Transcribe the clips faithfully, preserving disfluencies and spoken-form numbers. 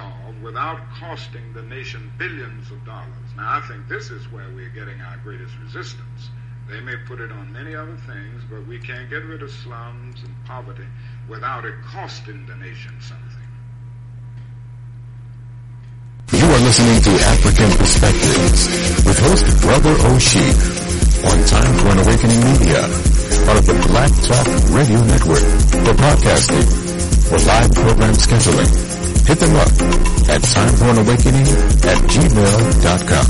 solved without costing the nation billions of dollars. Now, I think this is where we're getting our greatest resistance. They may put it on many other things, but we can't get rid of slums and poverty without it costing the nation something. You are listening to African Perspectives with host Brother O'Sheep on Time for an Awakening Media, part of the Black Talk Radio Network. For podcasting or live program scheduling, hit them up at timeforanawakening at gmail dot com.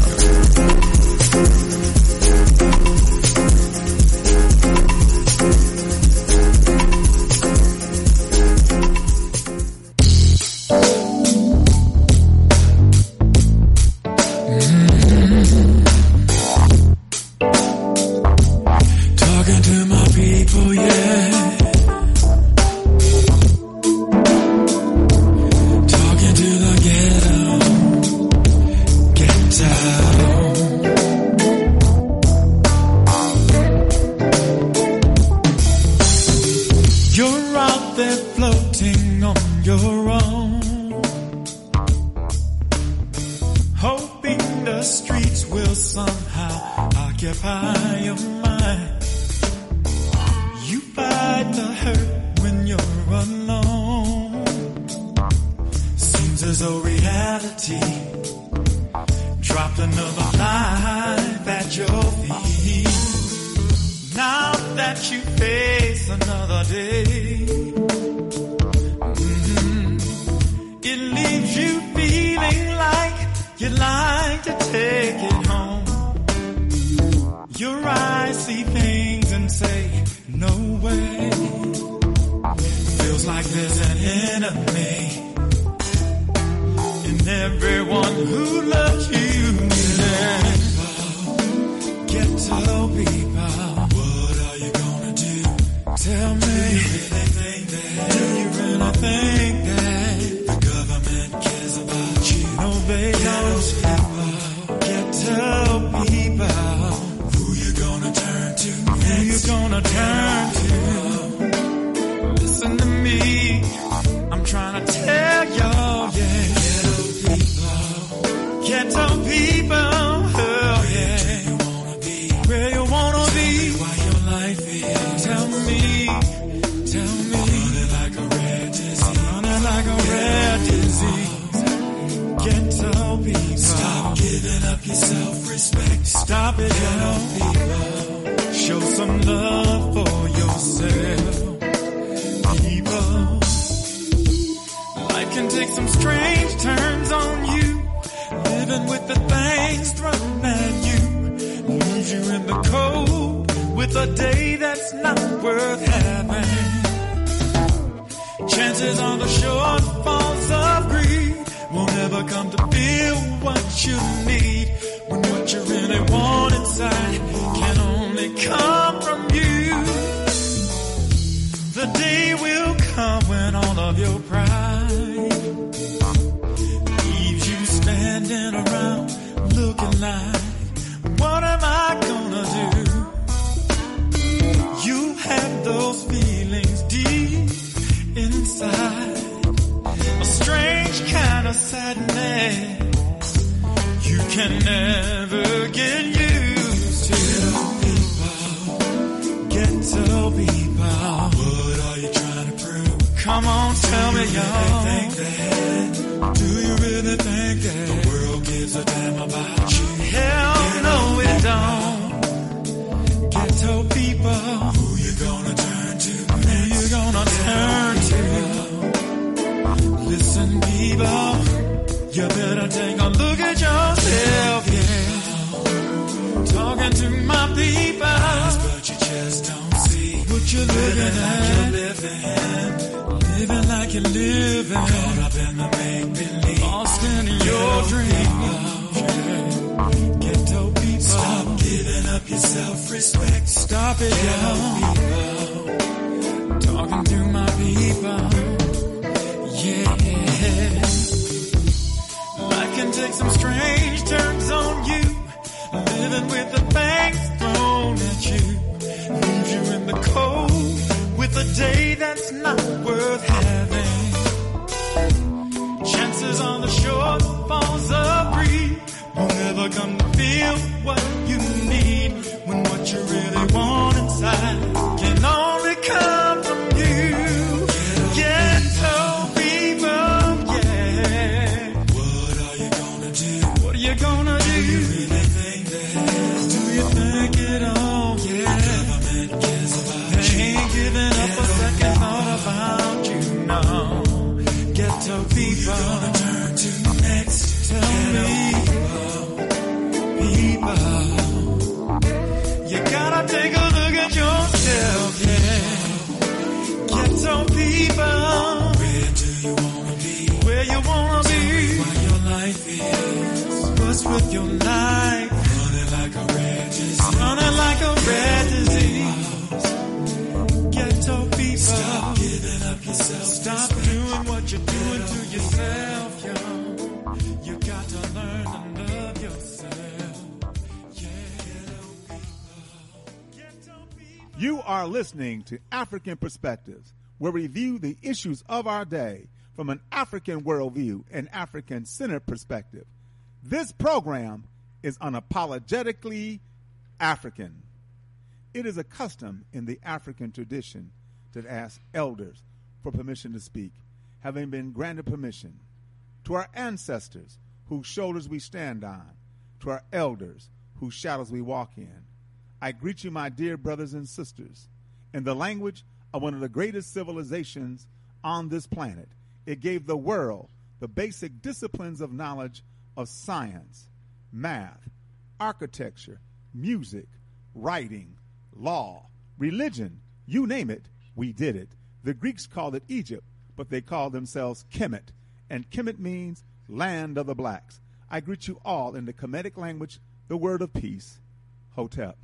Day that's not worth having. Chances on the never gonna feel what you need when what you really want inside can only come from you. Ghetto people, yeah. What are you gonna do? What are you gonna do? Do you really think that? Do you think it all? Yeah. The government cares about you. They ain't giving up a second thought about you, no. Ghetto people. Who you gonna turn to next? Tell me, people, you gotta take a look at yourself, yeah. Ghetto people, where do you wanna be? Where you wanna be? What your life is? What's with your life? Running like a red disease. Running like a red disease. Ghetto people, stop giving up yourself. Stop doing what you're doing to yourself, yo. You got to learn to love yourself. Yeah. You are listening to African Perspectives, where we view the issues of our day from an African worldview and African-centered perspective. This program is unapologetically African. It is a custom in the African tradition to ask elders for permission to speak, having been granted permission. To our ancestors, whose shoulders we stand on, to our elders, whose shadows we walk in, I greet you, my dear brothers and sisters, in the language of one of the greatest civilizations on this planet. It gave the world the basic disciplines of knowledge of science, math, architecture, music, writing, law, religion, you name it, we did it. The Greeks called it Egypt, but they called themselves Kemet. And Kemet means land of the blacks. I greet you all in the Kemetic language, the word of peace, Hotep.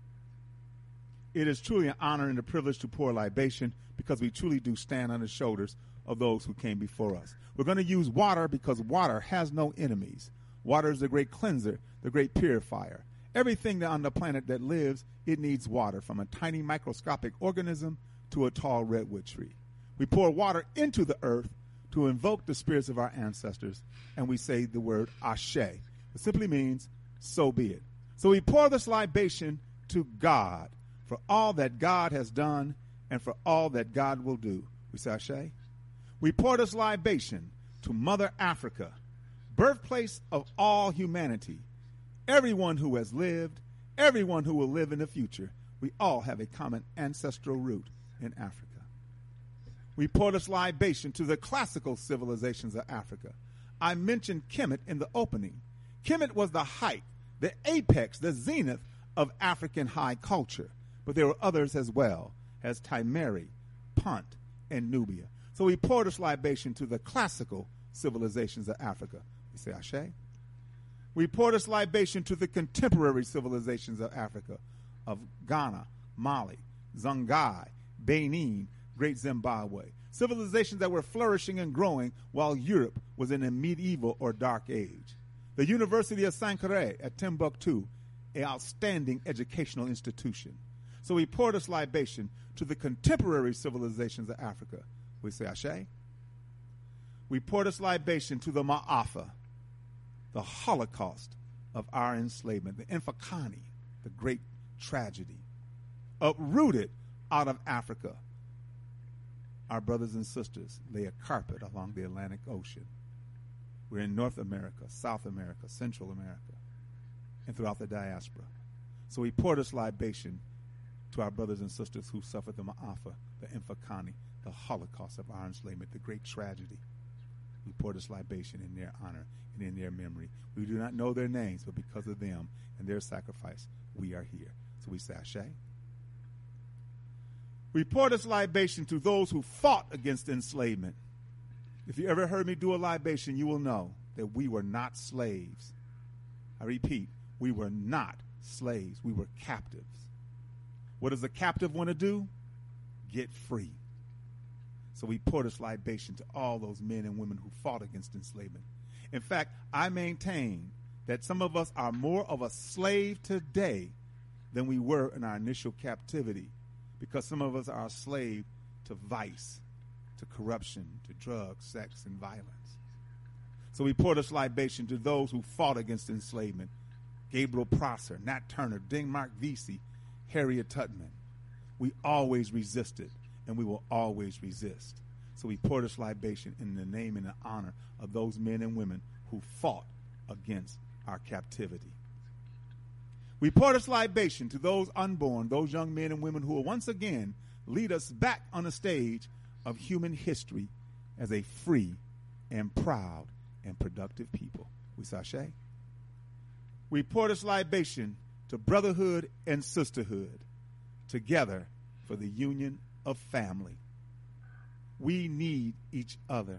It is truly an honor and a privilege to pour libation because we truly do stand on the shoulders of those who came before us. We're going to use water because water has no enemies. Water is the great cleanser, the great purifier. Everything on the planet that lives, it needs water, from a tiny microscopic organism to a tall redwood tree. We pour water into the earth to invoke the spirits of our ancestors, and we say the word Ashe. It simply means, so be it. So we pour this libation to God for all that God has done and for all that God will do. We say Ashe. We pour this libation to Mother Africa, birthplace of all humanity, everyone who has lived, everyone who will live in the future. We all have a common ancestral root in Africa. We pour this libation to the classical civilizations of Africa. I mentioned Kemet in the opening. Kemet was the height, the apex, the zenith of African high culture. But there were others as well, as Timeri, Punt, and Nubia. So we pour this libation to the classical civilizations of Africa. We say Ashe. We pour this libation to the contemporary civilizations of Africa, of Ghana, Mali, Songhai, Benin, Great Zimbabwe, civilizations that were flourishing and growing while Europe was in a medieval or dark age. The University of Sankore at Timbuktu, an outstanding educational institution. So we pour this libation to the contemporary civilizations of Africa. We say Ashe. We pour this libation to the Ma'afa, the Holocaust of our enslavement, the Infakani, the great tragedy, uprooted out of Africa. Our brothers and sisters lay a carpet along the Atlantic Ocean. We're in North America, South America, Central America, and throughout the diaspora. So we pour this libation to our brothers and sisters who suffered the Ma'afa, the Infakani, the Holocaust of our enslavement, the great tragedy. We pour this libation in their honor and in their memory. We do not know their names, but because of them and their sacrifice, we are here. So we say Ashe. We pour this libation to those who fought against enslavement. If you ever heard me do a libation, you will know that we were not slaves. I repeat, we were not slaves. We were captives. What does a captive want to do? Get free. So we pour this libation to all those men and women who fought against enslavement. In fact, I maintain that some of us are more of a slave today than we were in our initial captivity, because some of us are a slave to vice, to corruption, to drugs, sex, and violence. So we pour this libation to those who fought against enslavement, Gabriel Prosser, Nat Turner, Denmark Vesey, Harriet Tubman. We always resisted, and we will always resist. So we pour this libation in the name and the honor of those men and women who fought against our captivity. We pour this libation to those unborn, those young men and women who will once again lead us back on the stage of human history as a free and proud and productive people. We sashay. We pour this libation to brotherhood and sisterhood, together for the union of family. We need each other.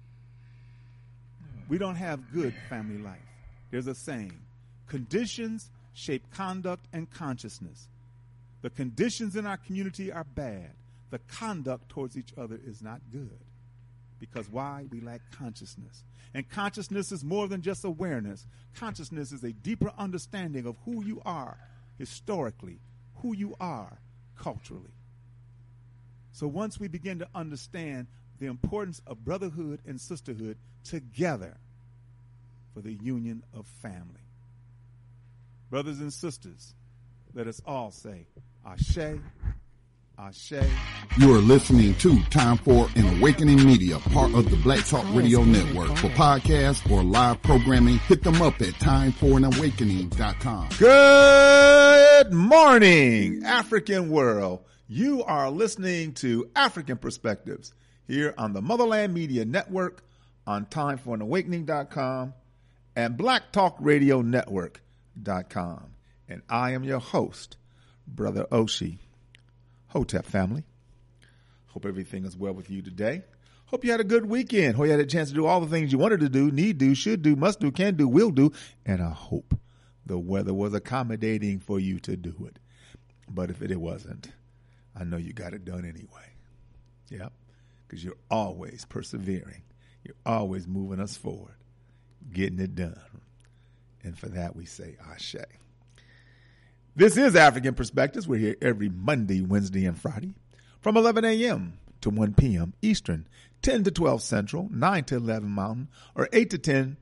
We don't have good family life. There's a saying, conditions shape conduct and consciousness. The conditions in our community are bad. The conduct towards each other is not good. Because why? We lack consciousness. And consciousness is more than just awareness. Consciousness is a deeper understanding of who you are historically, who you are culturally. So once we begin to understand the importance of brotherhood and sisterhood together for the union of family. Brothers and sisters, let us all say, Ashe, Ashe. You are listening to Time for an Awakening Media, part of the Black Talk Radio Network. For podcasts or live programming, hit them up at time for an awakening dot com. Good morning, African world. You are listening to African Perspectives here on the Motherland Media Network, on time for an awakening dot com and Black Talk Radio Network dot com. And I am your host, Brother Oshi. Hotep family. Hope everything is well with you today. Hope you had a good weekend. Hope you had a chance to do all the things you wanted to do, need do, should do, must do, can do, will do. And I hope the weather was accommodating for you to do it. But if it wasn't, I know you got it done anyway. Yep. Because you're always persevering. You're always moving us forward, getting it done. And for that we say Ashe. This is African Perspectives. We're here every Monday, Wednesday, and Friday from eleven a.m. to one p.m. Eastern, ten to twelve Central, nine to eleven Mountain, or eight to ten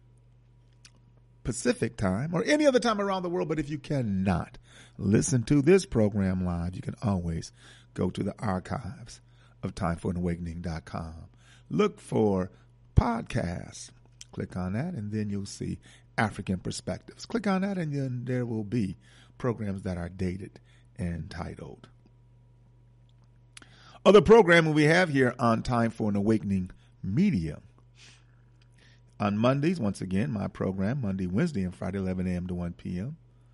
Pacific time, or any other time around the world. But if you cannot listen to this program live, you can always go to the archives of time for an awakening dot com. Look for podcasts. Click on that, and then you'll see African Perspectives. Click on that, and then there will be programs that are dated and titled. Other programming we have here on Time for an Awakening Media. On Mondays, once again, my program, Monday, Wednesday, and Friday, eleven a.m. to one p.m.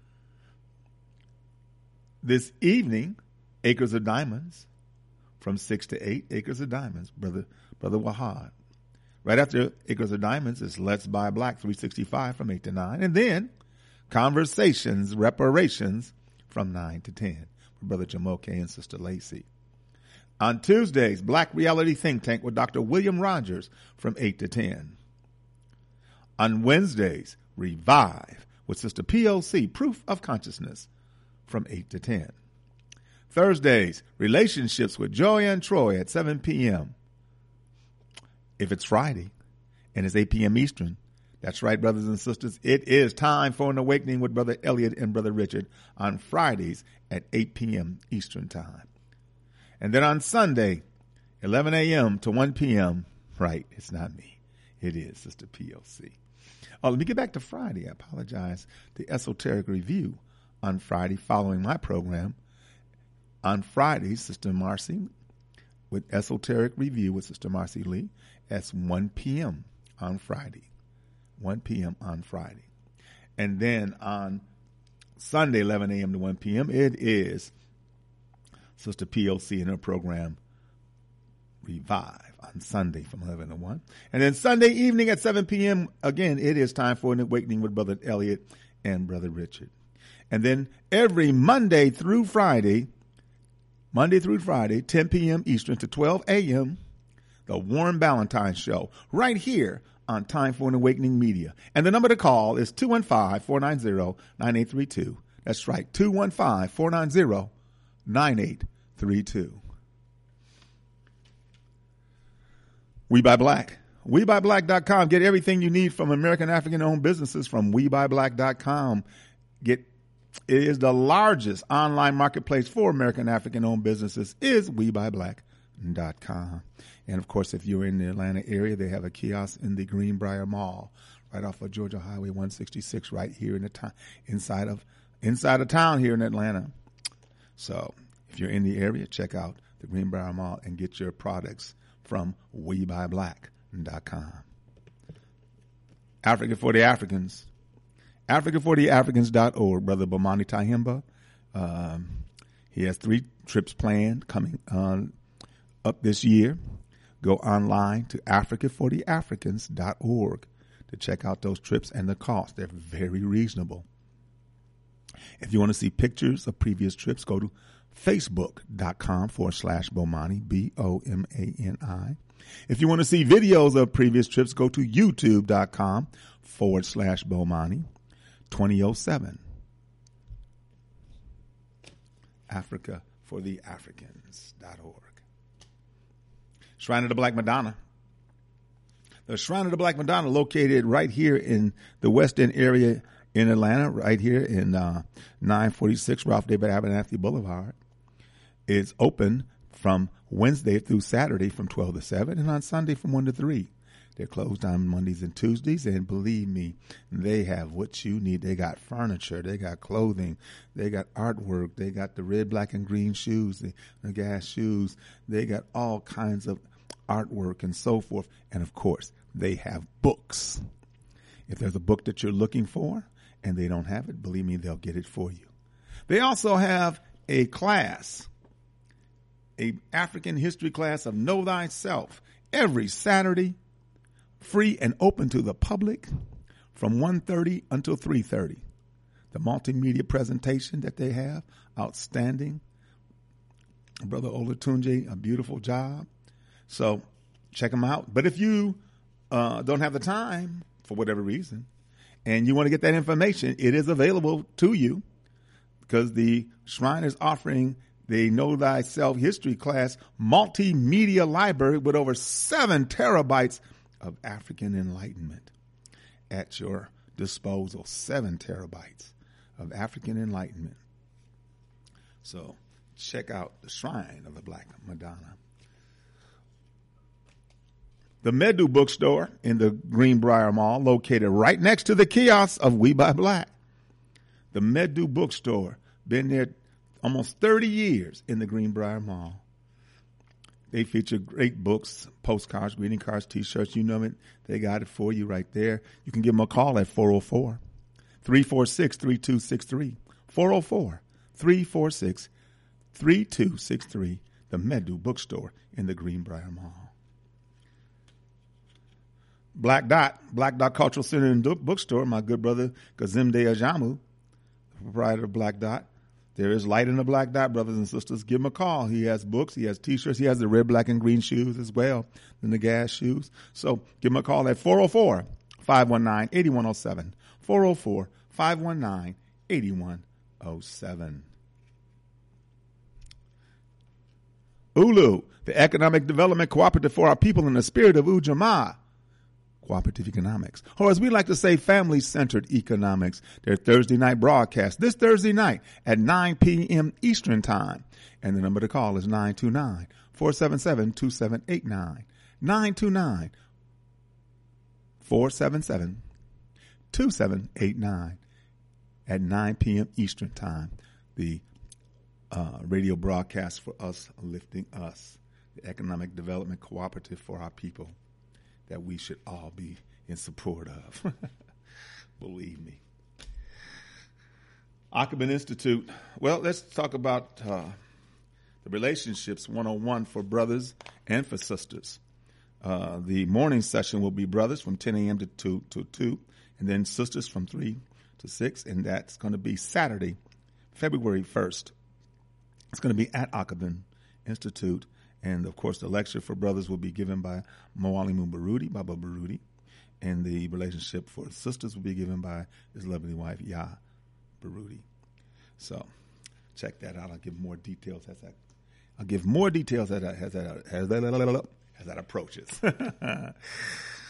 This evening, Acres of Diamonds, from six to eight, Acres of Diamonds, Brother Brother Wahad. Right after Acres of Diamonds is Let's Buy Black three sixty-five from eight to nine. And then Conversations, Reparations from nine to ten with Brother Jamoke and Sister Lacey. On Tuesdays, Black Reality Think Tank with Doctor William Rogers from eight to ten. On Wednesdays, Revive with Sister P O C, Proof of Consciousness from eight to ten. Thursdays, Relationships with Joy and Troy at seven p.m. If it's Friday and it's eight p.m. Eastern, that's right, brothers and sisters, it is Time for an Awakening with Brother Elliot and Brother Richard on Fridays at eight p.m. Eastern Time. And then on Sunday, eleven a.m. to one p.m., right, it's not me, it is Sister P O C. Oh, let me get back to Friday. I apologize. The Esoteric Review on Friday following my program. On Friday, Sister Marcy with Esoteric Review with Sister Marcy Lee. That's one p.m. on Friday. one p.m. on Friday. And then on Sunday, eleven a.m. to one p.m., it is Sister P O C in her program Revive on Sunday from eleven to one. And then Sunday evening at seven p.m., again, it is Time for an Awakening with Brother Elliot and Brother Richard. And then every Monday through Friday, Monday through Friday, ten p.m. Eastern to twelve a.m., the Warren Ballantyne Show, right here on Time for an Awakening Media. And the number to call is two one five, four nine zero, nine eight three two. That's right, two one five, four nine zero, nine eight three two. We buy black. we buy black dot com. Get everything you need from American African-owned businesses from we buy black dot com. Get It is the largest online marketplace for American African-owned businesses is we buy black dot com. And, of course, if you're in the Atlanta area, they have a kiosk in the Greenbrier Mall right off of Georgia Highway one sixty-six right here in the town, inside of inside of town here in Atlanta. So if you're in the area, check out the Greenbrier Mall and get your products from we buy black dot com. Africa for the Africans. Africa for the Africans dot org. Brother Bomani Tahimba. Um, he has three trips planned coming uh, up this year. Go online to Africa for the Africans dot org to check out those trips and the cost. They're very reasonable. If you want to see pictures of previous trips, go to Facebook.com forward slash Bomani, B O M A N I. If you want to see videos of previous trips, go to YouTube.com forward slash Bomani twenty oh seven. Africa for the Africans dot org. Shrine of the Black Madonna. The Shrine of the Black Madonna, located right here in the West End area in Atlanta, right here in uh, nine forty-six Ralph David Abernathy Boulevard, is open from Wednesday through Saturday from twelve to seven and on Sunday from one to three. They're closed on Mondays and Tuesdays, and believe me, they have what you need. They got furniture, they got clothing, they got artwork, they got the red, black, and green shoes, the, the gas shoes, they got all kinds of artwork and so forth. And of course, they have books. If there's a book that you're looking for and they don't have it, believe me, they'll get it for you. They also have a class, a African history class of Know Thyself, every Saturday, free and open to the public from one thirty until three thirty. The multimedia presentation that they have, outstanding. Brother Olatunji, a beautiful job. So check them out. But if you uh, don't have the time for whatever reason and you want to get that information, it is available to you because the Shrine is offering the Know Thyself history class multimedia library with over seven terabytes of African enlightenment at your disposal. Seven terabytes of African enlightenment. So check out the Shrine of the Black Madonna. The Medu Bookstore in the Greenbrier Mall, located right next to the kiosk of We Buy Black. The Medu Bookstore, been there almost thirty years in the Greenbrier Mall. They feature great books, postcards, greeting cards, T-shirts, you know it. They got it for you right there. You can give them a call at four oh four, three four six, three two six three. four oh four, three four six, three two six three. The Medu Bookstore in the Greenbrier Mall. Black Dot, Black Dot Cultural Center and Bookstore, my good brother Kazimde Ajamu, the proprietor of Black Dot. There is light in the Black Dot, brothers and sisters. Give him a call. He has books. He has T-shirts. He has the red, black, and green shoes as well, and the gas shoes. So give him a call at four oh four, five one nine, eight one oh seven. four oh four, five one nine, eight one oh seven. Ulu, the Economic Development Cooperative for our people in the spirit of Ujamaa. Cooperative economics, or as we like to say, family-centered economics. Their Thursday night broadcast this Thursday night at nine p.m. Eastern Time. And the number to call is nine two nine, four seven seven, two seven eight nine. nine two nine, four seven seven, two seven eight nine at nine p.m. Eastern Time. The uh, radio broadcast for us, lifting us, the Economic Development Cooperative for our people, that we should all be in support of. Believe me. Ackman Institute. Well, let's talk about uh, the relationships one oh one for brothers and for sisters. Uh, the morning session will be brothers from ten a.m. to two, to two, and then sisters from three to six, and that's going to be Saturday, February first. It's going to be at Ackman Institute. And, of course, the lecture for brothers will be given by Moalimu Baruti, Baba Baruti. And the relationship for sisters will be given by his lovely wife, Yah Baruti. So check that out. I'll give more details as that, I'll give more details as that, as that, as that, as that approaches.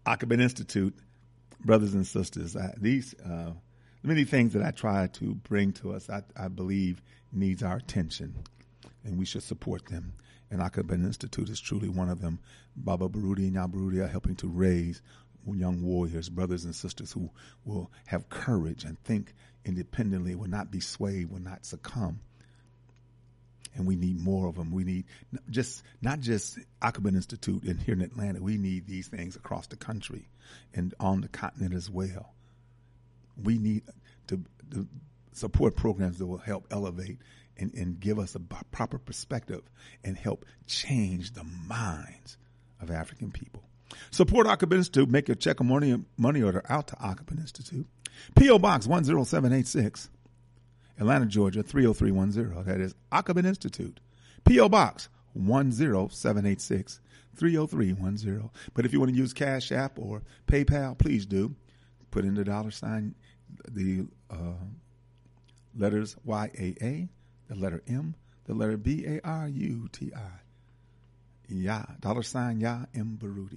Akabin Institute, brothers and sisters, I, these uh, many things that I try to bring to us, I, I believe needs our attention, and we should support them. And Akabin Institute is truly one of them. Baba Baruti and Yabarudi are helping to raise young warriors, brothers and sisters who will have courage and think independently, will not be swayed, will not succumb. And we need more of them. We need just not just Akabin Institute in here in Atlanta. We need these things across the country and on the continent as well. We need to, to support programs that will help elevate and, and give us a proper perspective and help change the minds of African people. Support Akabin Institute. Make your check or money, money order out to Akabin Institute. P O. Box one oh seven eight six, Atlanta, Georgia, three oh three one oh. That is Akabin Institute. P O. Box one oh seven eight six, three oh three one oh. But if you want to use Cash App or PayPal, please do. Put in the dollar sign, the uh, letters Y A A, the letter M, the letter B A R U T I. Ya, dollar sign Ya M Baruti.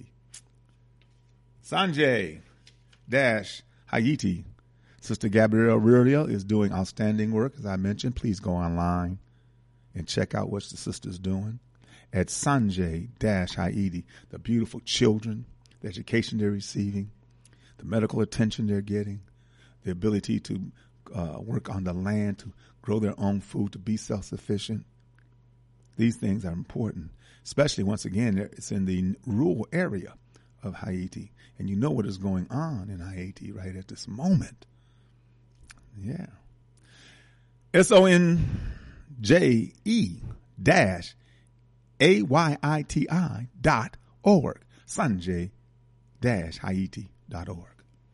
Sanjay Dash Haiti. Sister Gabrielle Ruriel is doing outstanding work, as I mentioned. Please go online and check out what the sister's doing at Sanjay Dash Haiti. The beautiful children, the education they're receiving, the medical attention they're getting, the ability to uh, work on the land, to grow their own food, to be self-sufficient. These things are important, especially, once again, it's in the rural area of Haiti. And you know what is going on in Haiti right at this moment. Yeah. S O N J E dash A Y I T I dot org. Sanjay dash Haiti dot org.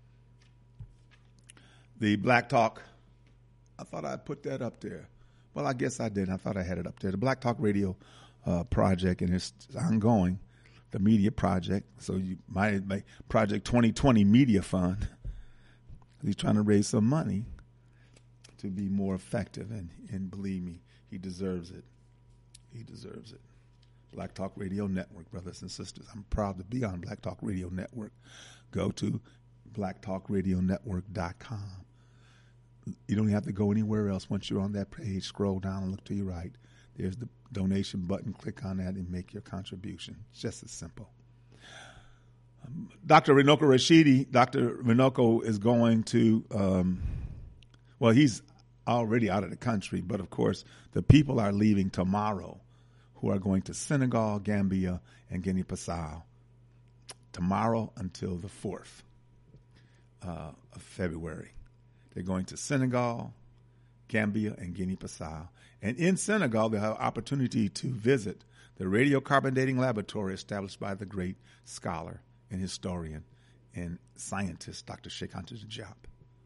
The Black Talk, I thought I'd put that up there. Well, I guess I did. I thought I had it up there. The Black Talk Radio uh, project, and it's ongoing, the media project. So you might make Project twenty twenty Media Fund. He's trying to raise some money to be more effective, and, and believe me, he deserves it. He deserves it. Black Talk Radio Network, brothers and sisters. I'm proud to be on Black Talk Radio Network. Go to black talk radio network dot com. You don't have to go anywhere else. Once you're on that page, scroll down and look to your right. There's the donation button. Click on that and make your contribution. It's just as simple. Um, Doctor Runoko Rashidi, Doctor Runoko is going to, um, well, he's already out of the country, but of course, the people are leaving tomorrow who are going to Senegal, Gambia, and Guinea-Bissau tomorrow until the fourth uh, of February. They're going to Senegal, Gambia, and Guinea-Bissau. And in Senegal, they have opportunity to visit the radiocarbon dating laboratory established by the great scholar and historian and scientist, Doctor Cheikh Anta Diop.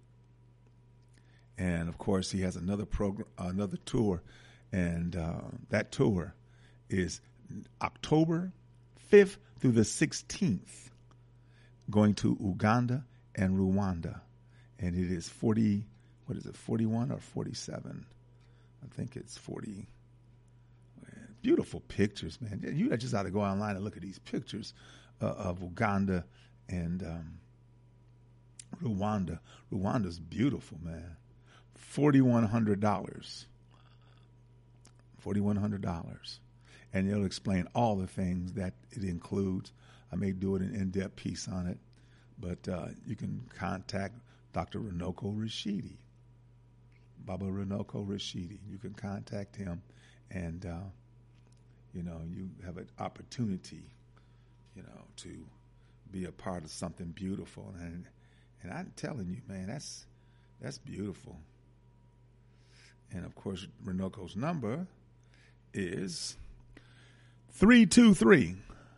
And, of course, he has another program, another tour, and uh, that tour is October fifth through the sixteenth, going to Uganda and Rwanda. And it is forty, what is it, forty-one or forty-seven? I think it's forty. Man, beautiful pictures, man. You just ought to go online and look at these pictures uh, of Uganda and um, Rwanda. Rwanda's beautiful, man. forty-one hundred dollars. forty-one hundred dollars. And it'll explain all the things that it includes. I may do an in-depth piece on it, but uh, you can contact Doctor Runoko Rashidi, Baba Runoko Rashidi. You can contact him, and uh, you know, you have an opportunity, you know, to be a part of something beautiful. And and I'm telling you, man, that's that's beautiful. And of course, Runoko's number is three two three,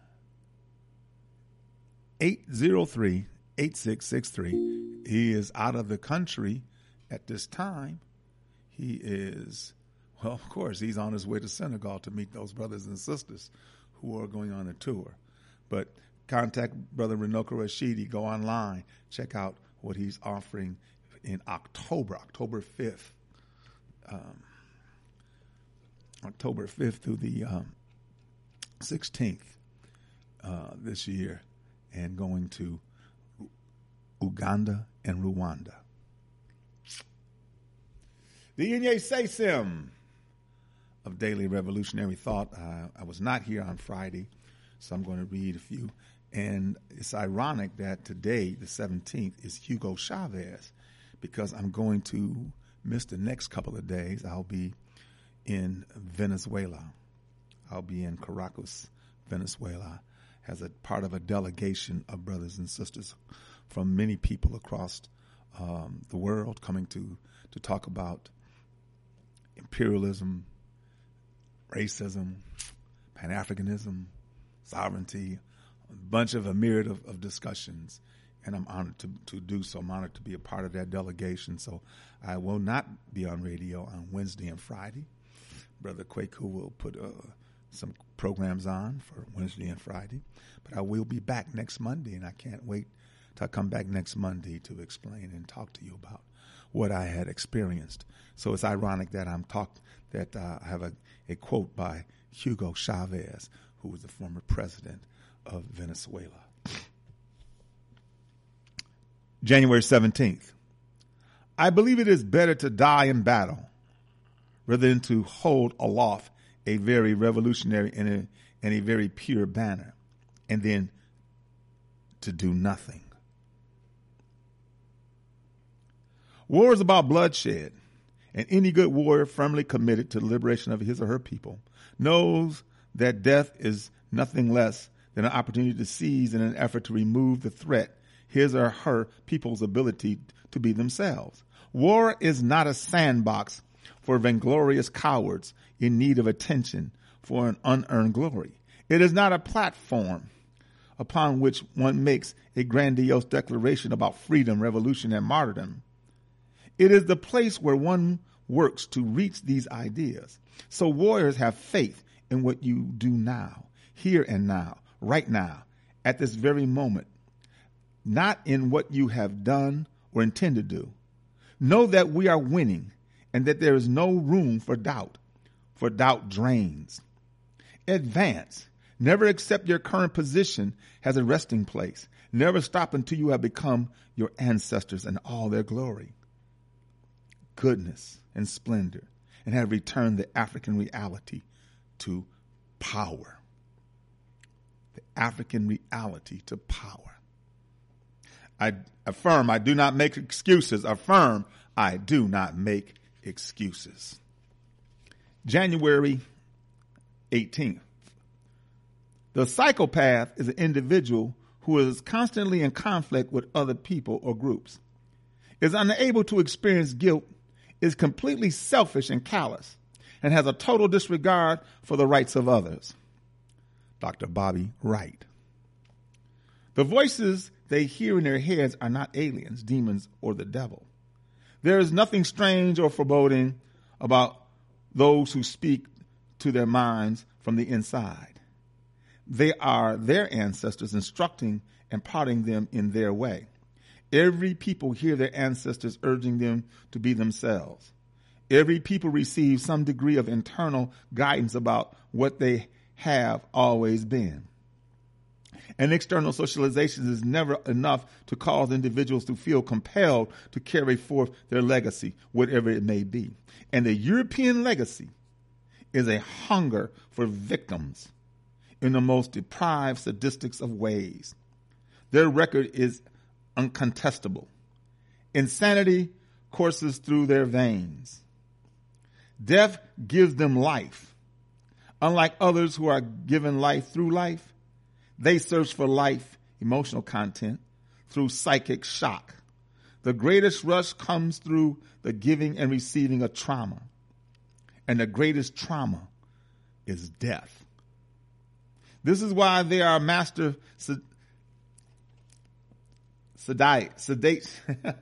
eight zero three, eight six six three. He is out of the country at this time. He is, well, of course, he's on his way to Senegal to meet those brothers and sisters who are going on a tour. But contact Brother Runoko Rashidi. Go online. Check out what he's offering in October, October fifth. Um, October fifth through the um, sixteenth uh, this year. and going to Uganda and Rwanda. The Inye Sesim of Daily Revolutionary Thought. Uh, I was not here on Friday, so I'm going to read a few. And it's ironic that today, the seventeenth, is Hugo Chavez, because I'm going to miss the next couple of days. I'll be in Venezuela. I'll be in Caracas, Venezuela, as a part of a delegation of brothers and sisters from many people across um, the world coming to, to talk about imperialism, racism, Pan-Africanism, sovereignty, a bunch of a myriad of, of discussions. And I'm honored to, to do so. I'm honored to be a part of that delegation. So I will not be on radio on Wednesday and Friday. Brother Kwaku will put uh, some programs on for Wednesday and Friday. But I will be back next Monday, and I can't wait to come back next Monday to explain and talk to you about what I had experienced. So it's ironic that I'm talk that uh, I have a, a quote by Hugo Chavez, who was the former president of Venezuela. January seventeenth. I believe it is better to die in battle rather than to hold aloft a very revolutionary and a, and a very pure banner and then to do nothing. War is about bloodshed, and any good warrior firmly committed to the liberation of his or her people knows that death is nothing less than an opportunity to seize in an effort to remove the threat his or her people's ability to be themselves. War is not a sandbox for vainglorious cowards in need of attention for an unearned glory. It is not a platform upon which one makes a grandiose declaration about freedom, revolution, and martyrdom. It is the place where one works to reach these ideas. So warriors have faith in what you do now, here and now, right now, at this very moment, not in what you have done or intend to do. Know that we are winning and that there is no room for doubt, for doubt drains. Advance. Never accept your current position as a resting place. Never stop until you have become your ancestors in all their glory, goodness, and splendor, and have returned the African reality to power. The African reality to power. I affirm I do not make excuses. Affirm I do not make excuses. January eighteenth. The psychopath is an individual who is constantly in conflict with other people or groups, is unable to experience guilt, is completely selfish and callous, and has a total disregard for the rights of others. Doctor Bobby Wright. The voices they hear in their heads are not aliens, demons, or the devil. There is nothing strange or foreboding about those who speak to their minds from the inside. They are their ancestors instructing and prodding them in their way. Every people hear their ancestors urging them to be themselves. Every people receive some degree of internal guidance about what they have always been. And external socialization is never enough to cause individuals to feel compelled to carry forth their legacy, whatever it may be. And the European legacy is a hunger for victims in the most deprived, sadistic of ways. Their record is uncontestable. Insanity courses through their veins. Death gives them life. Unlike others who are given life through life, they search for life, emotional content, through psychic shock. The greatest rush comes through the giving and receiving of trauma. And the greatest trauma is death. This is why they are master sed- sedate, sedate.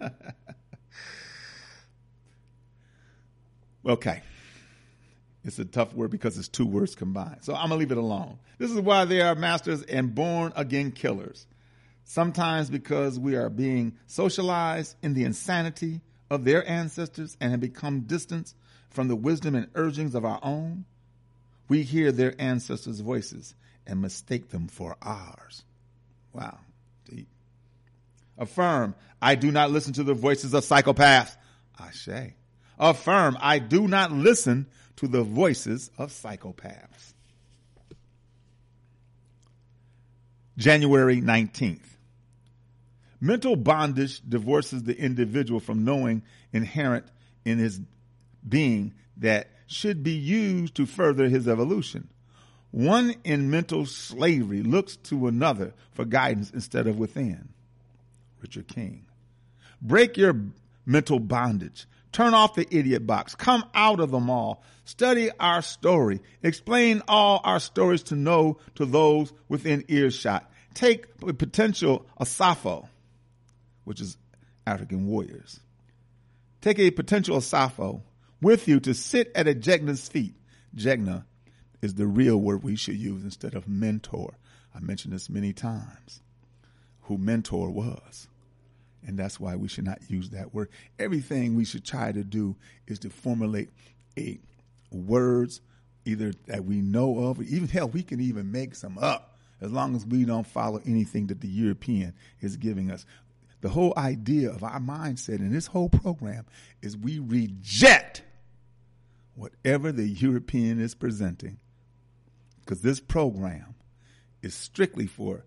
Okay. It's a tough word because it's two words combined. So I'm going to leave it alone. This is why they are masters and born again killers. Sometimes because we are being socialized in the insanity of their ancestors and have become distant from the wisdom and urgings of our own, we hear their ancestors' voices and mistake them for ours. Wow. Affirm, I do not listen to the voices of psychopaths. Ashe. Affirm, I do not listen to the voices of psychopaths. January nineteenth. Mental bondage divorces the individual from knowing inherent in his being that should be used to further his evolution. One in mental slavery looks to another for guidance instead of within. Richard King. Break your mental bondage. Turn off the idiot box. Come out of them all. Study our story. Explain all our stories to know to those within earshot. Take a potential Asafo, which is African warriors. Take a potential Asafo with you to sit at a Jegna's feet. Jegna is the real word we should use instead of mentor. I mentioned this many times, who mentor was. And that's why we should not use that word. Everything we should try to do is to formulate a words either that we know of, or even hell, we can even make some up as long as we don't follow anything that the European is giving us. The whole idea of our mindset in this whole program is we reject whatever the European is presenting, because this program is strictly for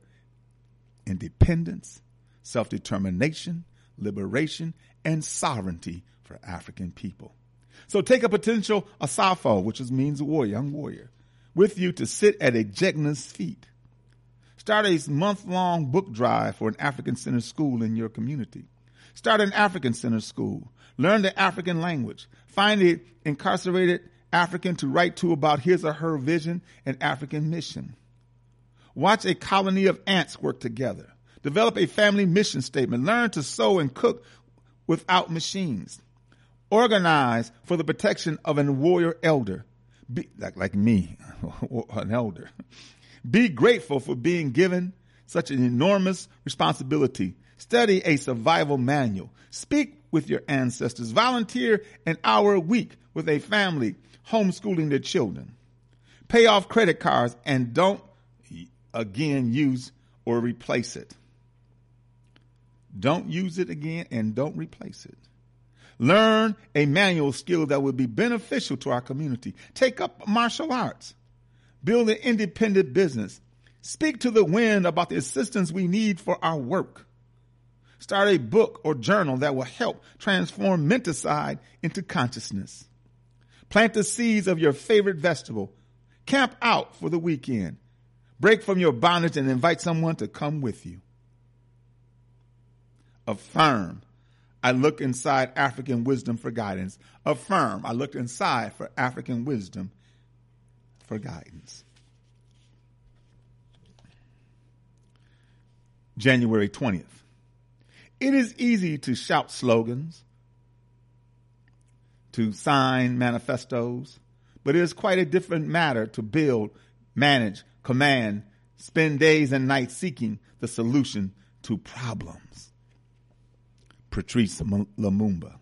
independence, self-determination, liberation, and sovereignty for African people. So take a potential Asafo, which is, means warrior, young warrior, with you to sit at a Jegna's feet. Start a month-long book drive for an African-centered school in your community. Start an African-centered school. Learn the African language. Find an incarcerated African to write to about his or her vision and African mission. Watch a colony of ants work together. Develop a family mission statement. Learn to sew and cook without machines. Organize for the protection of a warrior elder, Be, like, like me, an elder. Be grateful for being given such an enormous responsibility. Study a survival manual. Speak with your ancestors. Volunteer an hour a week with a family homeschooling their children. Pay off credit cards and don't again use or replace it. Don't use it again and don't replace it. Learn a manual skill that will be beneficial to our community. Take up martial arts. Build an independent business. Speak to the wind about the assistance we need for our work. Start a book or journal that will help transform menticide into consciousness. Plant the seeds of your favorite vegetable. Camp out for the weekend. Break from your bondage and invite someone to come with you. Affirm, I look inside African wisdom for guidance. Affirm, I looked inside for African wisdom for guidance. January twentieth. It is easy to shout slogans, to sign manifestos, but it is quite a different matter to build, manage, command, spend days and nights seeking the solution to problems. Patrice Lumumba.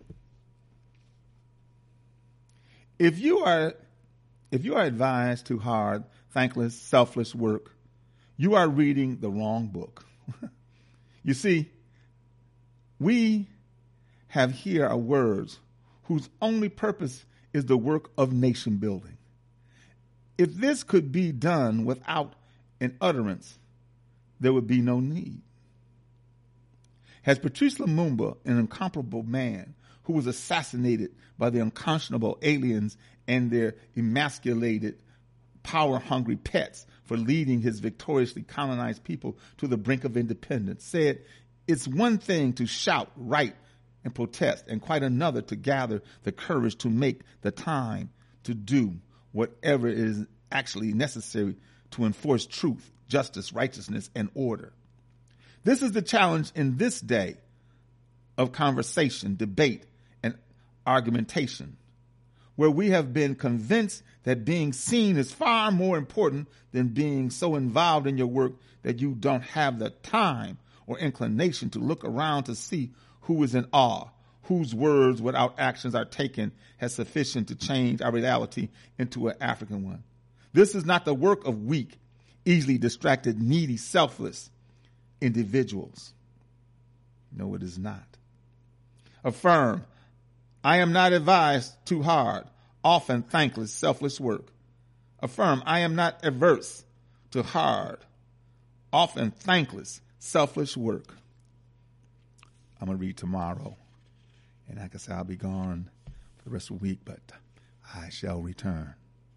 If you are If you are advised to hard, thankless, selfless work, you are reading the wrong book. You see, we have here are words whose only purpose is the work of nation building. If this could be done without an utterance, there would be no need. Has Patrice Lumumba, an incomparable man who was assassinated by the unconscionable aliens and their emasculated, power-hungry pets for leading his victoriously colonized people to the brink of independence, said, it's one thing to shout, write, and protest, and quite another to gather the courage to make the time to do whatever is actually necessary to enforce truth, justice, righteousness, and order. This is the challenge in this day of conversation, debate, and argumentation, where we have been convinced that being seen is far more important than being so involved in your work that you don't have the time or inclination to look around to see who is in awe, whose words without actions are taken as sufficient to change our reality into an African one. This is not the work of weak, easily distracted, needy, selfless individuals. No, it is not. Affirm, I am not advised too hard, often thankless, selfless work. Affirm, I am not averse to hard, often thankless, selfless work. I'm going to read tomorrow. And like I said, I'll be gone for the rest of the week, but I shall return.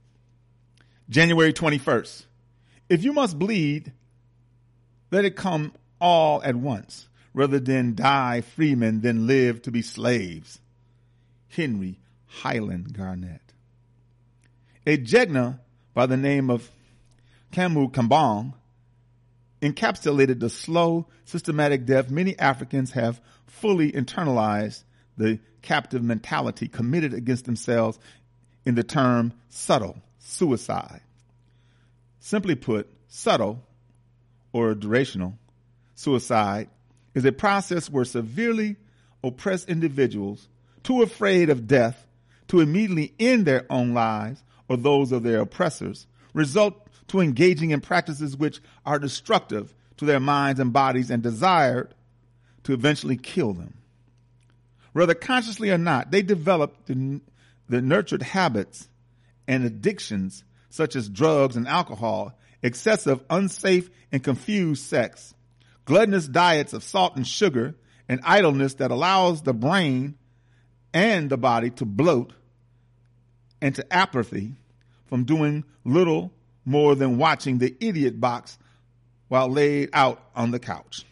January twenty-first. If you must bleed, let it come all at once, rather than die freemen than live to be slaves. Henry Highland Garnett. A Jegna by the name of Camus Kambong encapsulated the slow, systematic death many Africans have fully internalized the captive mentality committed against themselves in the term subtle suicide. Simply put, subtle or durational suicide is a process where severely oppressed individuals, too afraid of death to immediately end their own lives or those of their oppressors, result to engaging in practices which are destructive to their minds and bodies and desired to eventually kill them. Whether consciously or not, they develop the, the nurtured habits and addictions such as drugs and alcohol, excessive, unsafe, and confused sex, gluttonous diets of salt and sugar, and idleness that allows the brain and the body to bloat and to apathy from doing little more than watching the idiot box while laid out on the couch.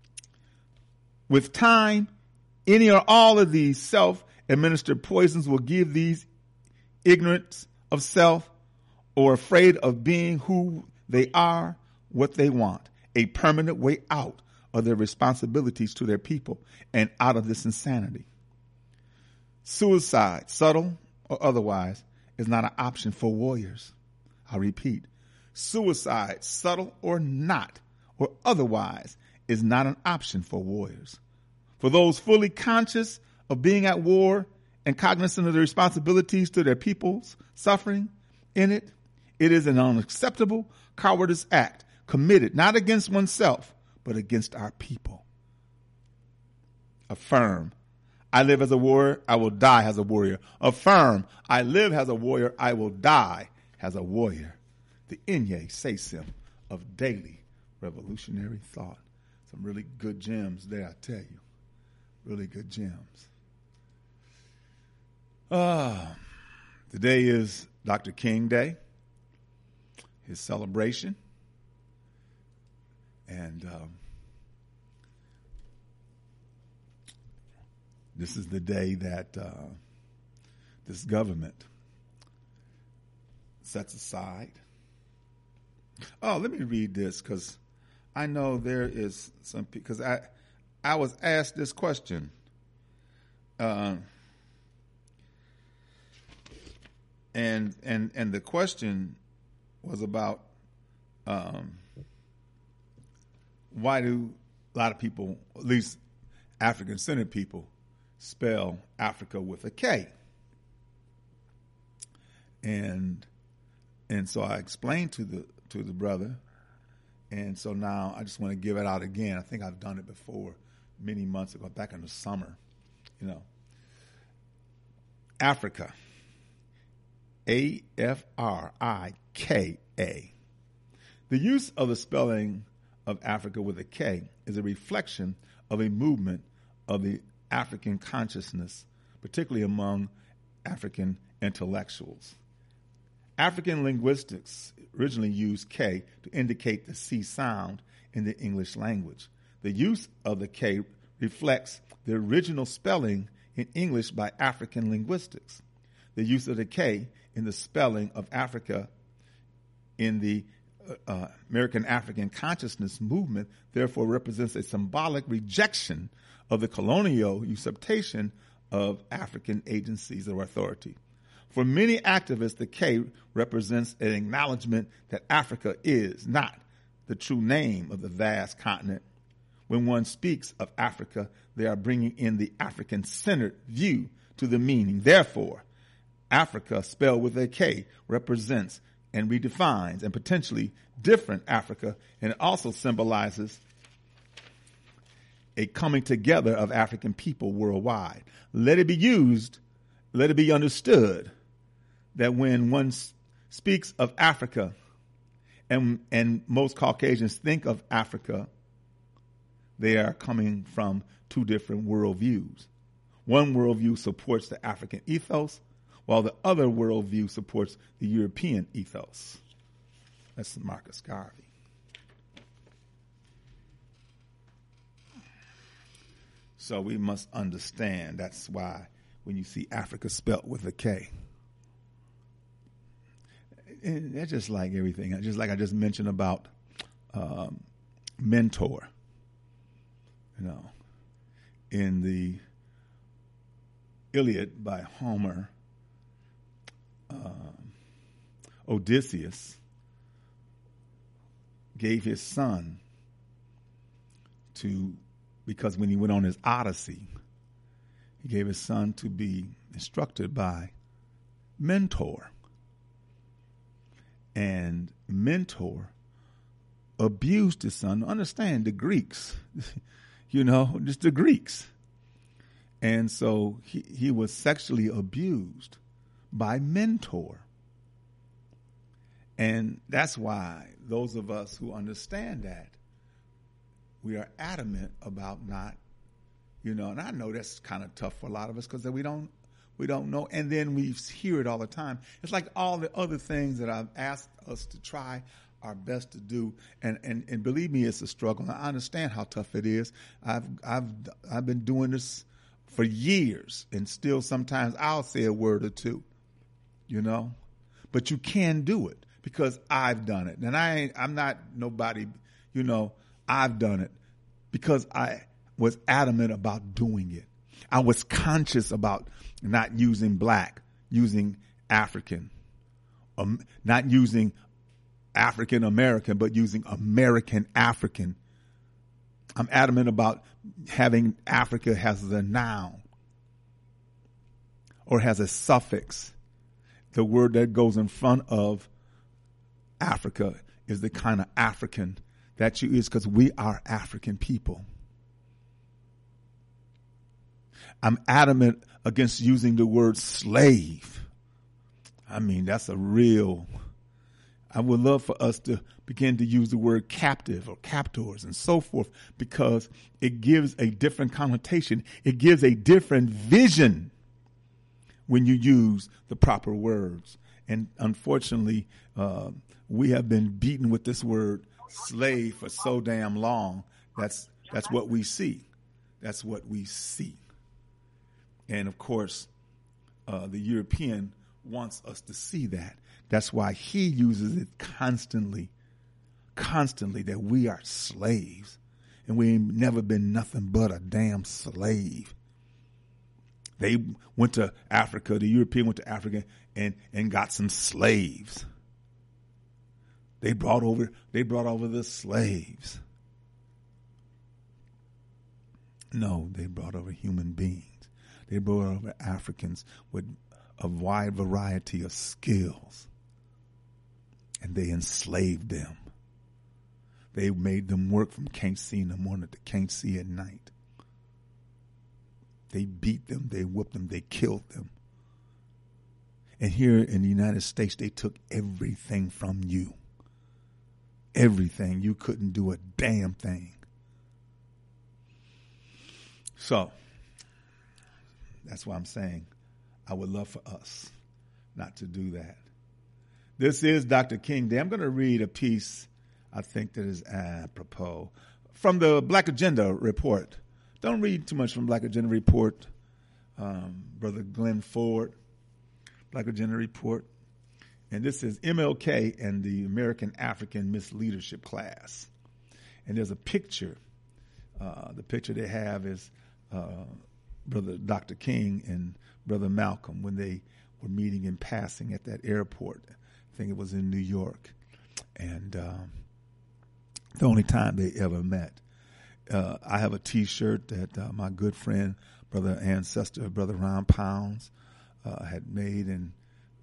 With time, any or all of these self-administered poisons will give these ignorance of self or afraid of being who they are, what they want, a permanent way out of their responsibilities to their people and out of this insanity. Suicide, subtle or otherwise, is not an option for warriors. I repeat, suicide, subtle or not, or otherwise, is not an option for warriors. For those fully conscious of being at war and cognizant of the responsibilities to their people's suffering in it, it is an unacceptable cowardice act committed not against oneself, but against our people. Affirm, I live as a warrior, I will die as a warrior. Affirm, I live as a warrior, I will die as a warrior. The Inye Sesim of daily revolutionary thought. Some really good gems there, I tell you. Really good gems. Uh, today is Doctor King Day, his celebration. And um, this is the day that uh, this government sets aside. Oh, let me read this because I know there is some, because I, I was asked this question. Uh, and and and the question was about um, why do a lot of people, at least African-centered people, spell Africa with a K? And and so I explained to the to the brother, and so now I just want to give it out again. I think I've done it before many months ago, back in the summer, you know. Africa, A F R I K A. The use of the spelling of Africa with a K is a reflection of a movement of the African consciousness, particularly among African intellectuals. African linguistics originally used K to indicate the C sound in the English language. The use of the K reflects the original spelling in English by African linguistics. The use of the K in the spelling of Africa in the uh, American African consciousness movement therefore represents a symbolic rejection of the colonial usurpation of African agencies of authority. For many activists, the K represents an acknowledgement that Africa is not the true name of the vast continent. When one speaks of Africa, they are bringing in the African-centered view to the meaning. Therefore, Africa, spelled with a K, represents and redefines and potentially different Africa, and it also symbolizes a coming together of African people worldwide. Let it be used, let it be understood that when one s- speaks of Africa, and and most Caucasians think of Africa, they are coming from two different worldviews. One worldview supports the African ethos, while the other worldview supports the European ethos. That's Marcus Garvey. So we must understand. That's why when you see Africa spelt with a K, and that's just like everything. Just like I just mentioned about um, mentor. You know, in the Iliad by Homer, um, Odysseus gave his son to, because when he went on his Odyssey, he gave his son to be instructed by Mentor. And Mentor abused his son. Understand the Greeks, you know, just the Greeks. And so he, he was sexually abused by Mentor. And that's why those of us who understand that, we are adamant about not, you know, and I know that's kind of tough for a lot of us because we don't, we don't know. And then we hear it all the time. It's like all the other things that I've asked us to try our best to do. And, and, and believe me, it's a struggle. I understand how tough it is. I've, I've, I've been doing this for years, and still sometimes I'll say a word or two, you know, but you can do it because I've done it. And I ain't, I'm not nobody, you know, I've done it because I was adamant about doing it. I was conscious about not using black, using African, um, not using African American, but using American African. I'm adamant about having Africa as a noun or has a suffix. The word that goes in front of Africa is the kind of African that you is, because we are African people. I'm adamant against using the word slave. I mean, that's a real, I would love for us to begin to use the word captive or captors and so forth, because it gives a different connotation. It gives a different vision when you use the proper words. And unfortunately, uh, we have been beaten with this word slave for so damn long. That's that's what we see. That's what we see. And of course, uh, the European wants us to see that. That's why he uses it constantly, constantly, that we are slaves. And we ain't never been nothing but a damn slave. They went to Africa, the European went to Africa and, and got some slaves. They brought over, they brought over the slaves. No, they brought over human beings. They brought over Africans with a wide variety of skills. And they enslaved them. They made them work from can't see in the morning to can't see at night. They beat them, they whipped them, they killed them. And here in the United States, they took everything from you. Everything. You couldn't do a damn thing. So, that's why I'm saying I would love for us not to do that. This is Doctor King Day. I'm going to read a piece I think that is apropos from the Black Agenda Report. Don't read too much from Black Agenda Report. Um, Brother Glenn Ford, Black Agenda Report. And this is M L K and the American African Misleadership Class. And there's a picture. Uh, the picture they have is uh, Brother Doctor King and Brother Malcolm when they were meeting in passing at that airport. I think it was in New York. And um, the only time they ever met. Uh, I have a T-shirt that uh, my good friend, brother ancestor, Brother Ron Pounds, uh, had made, and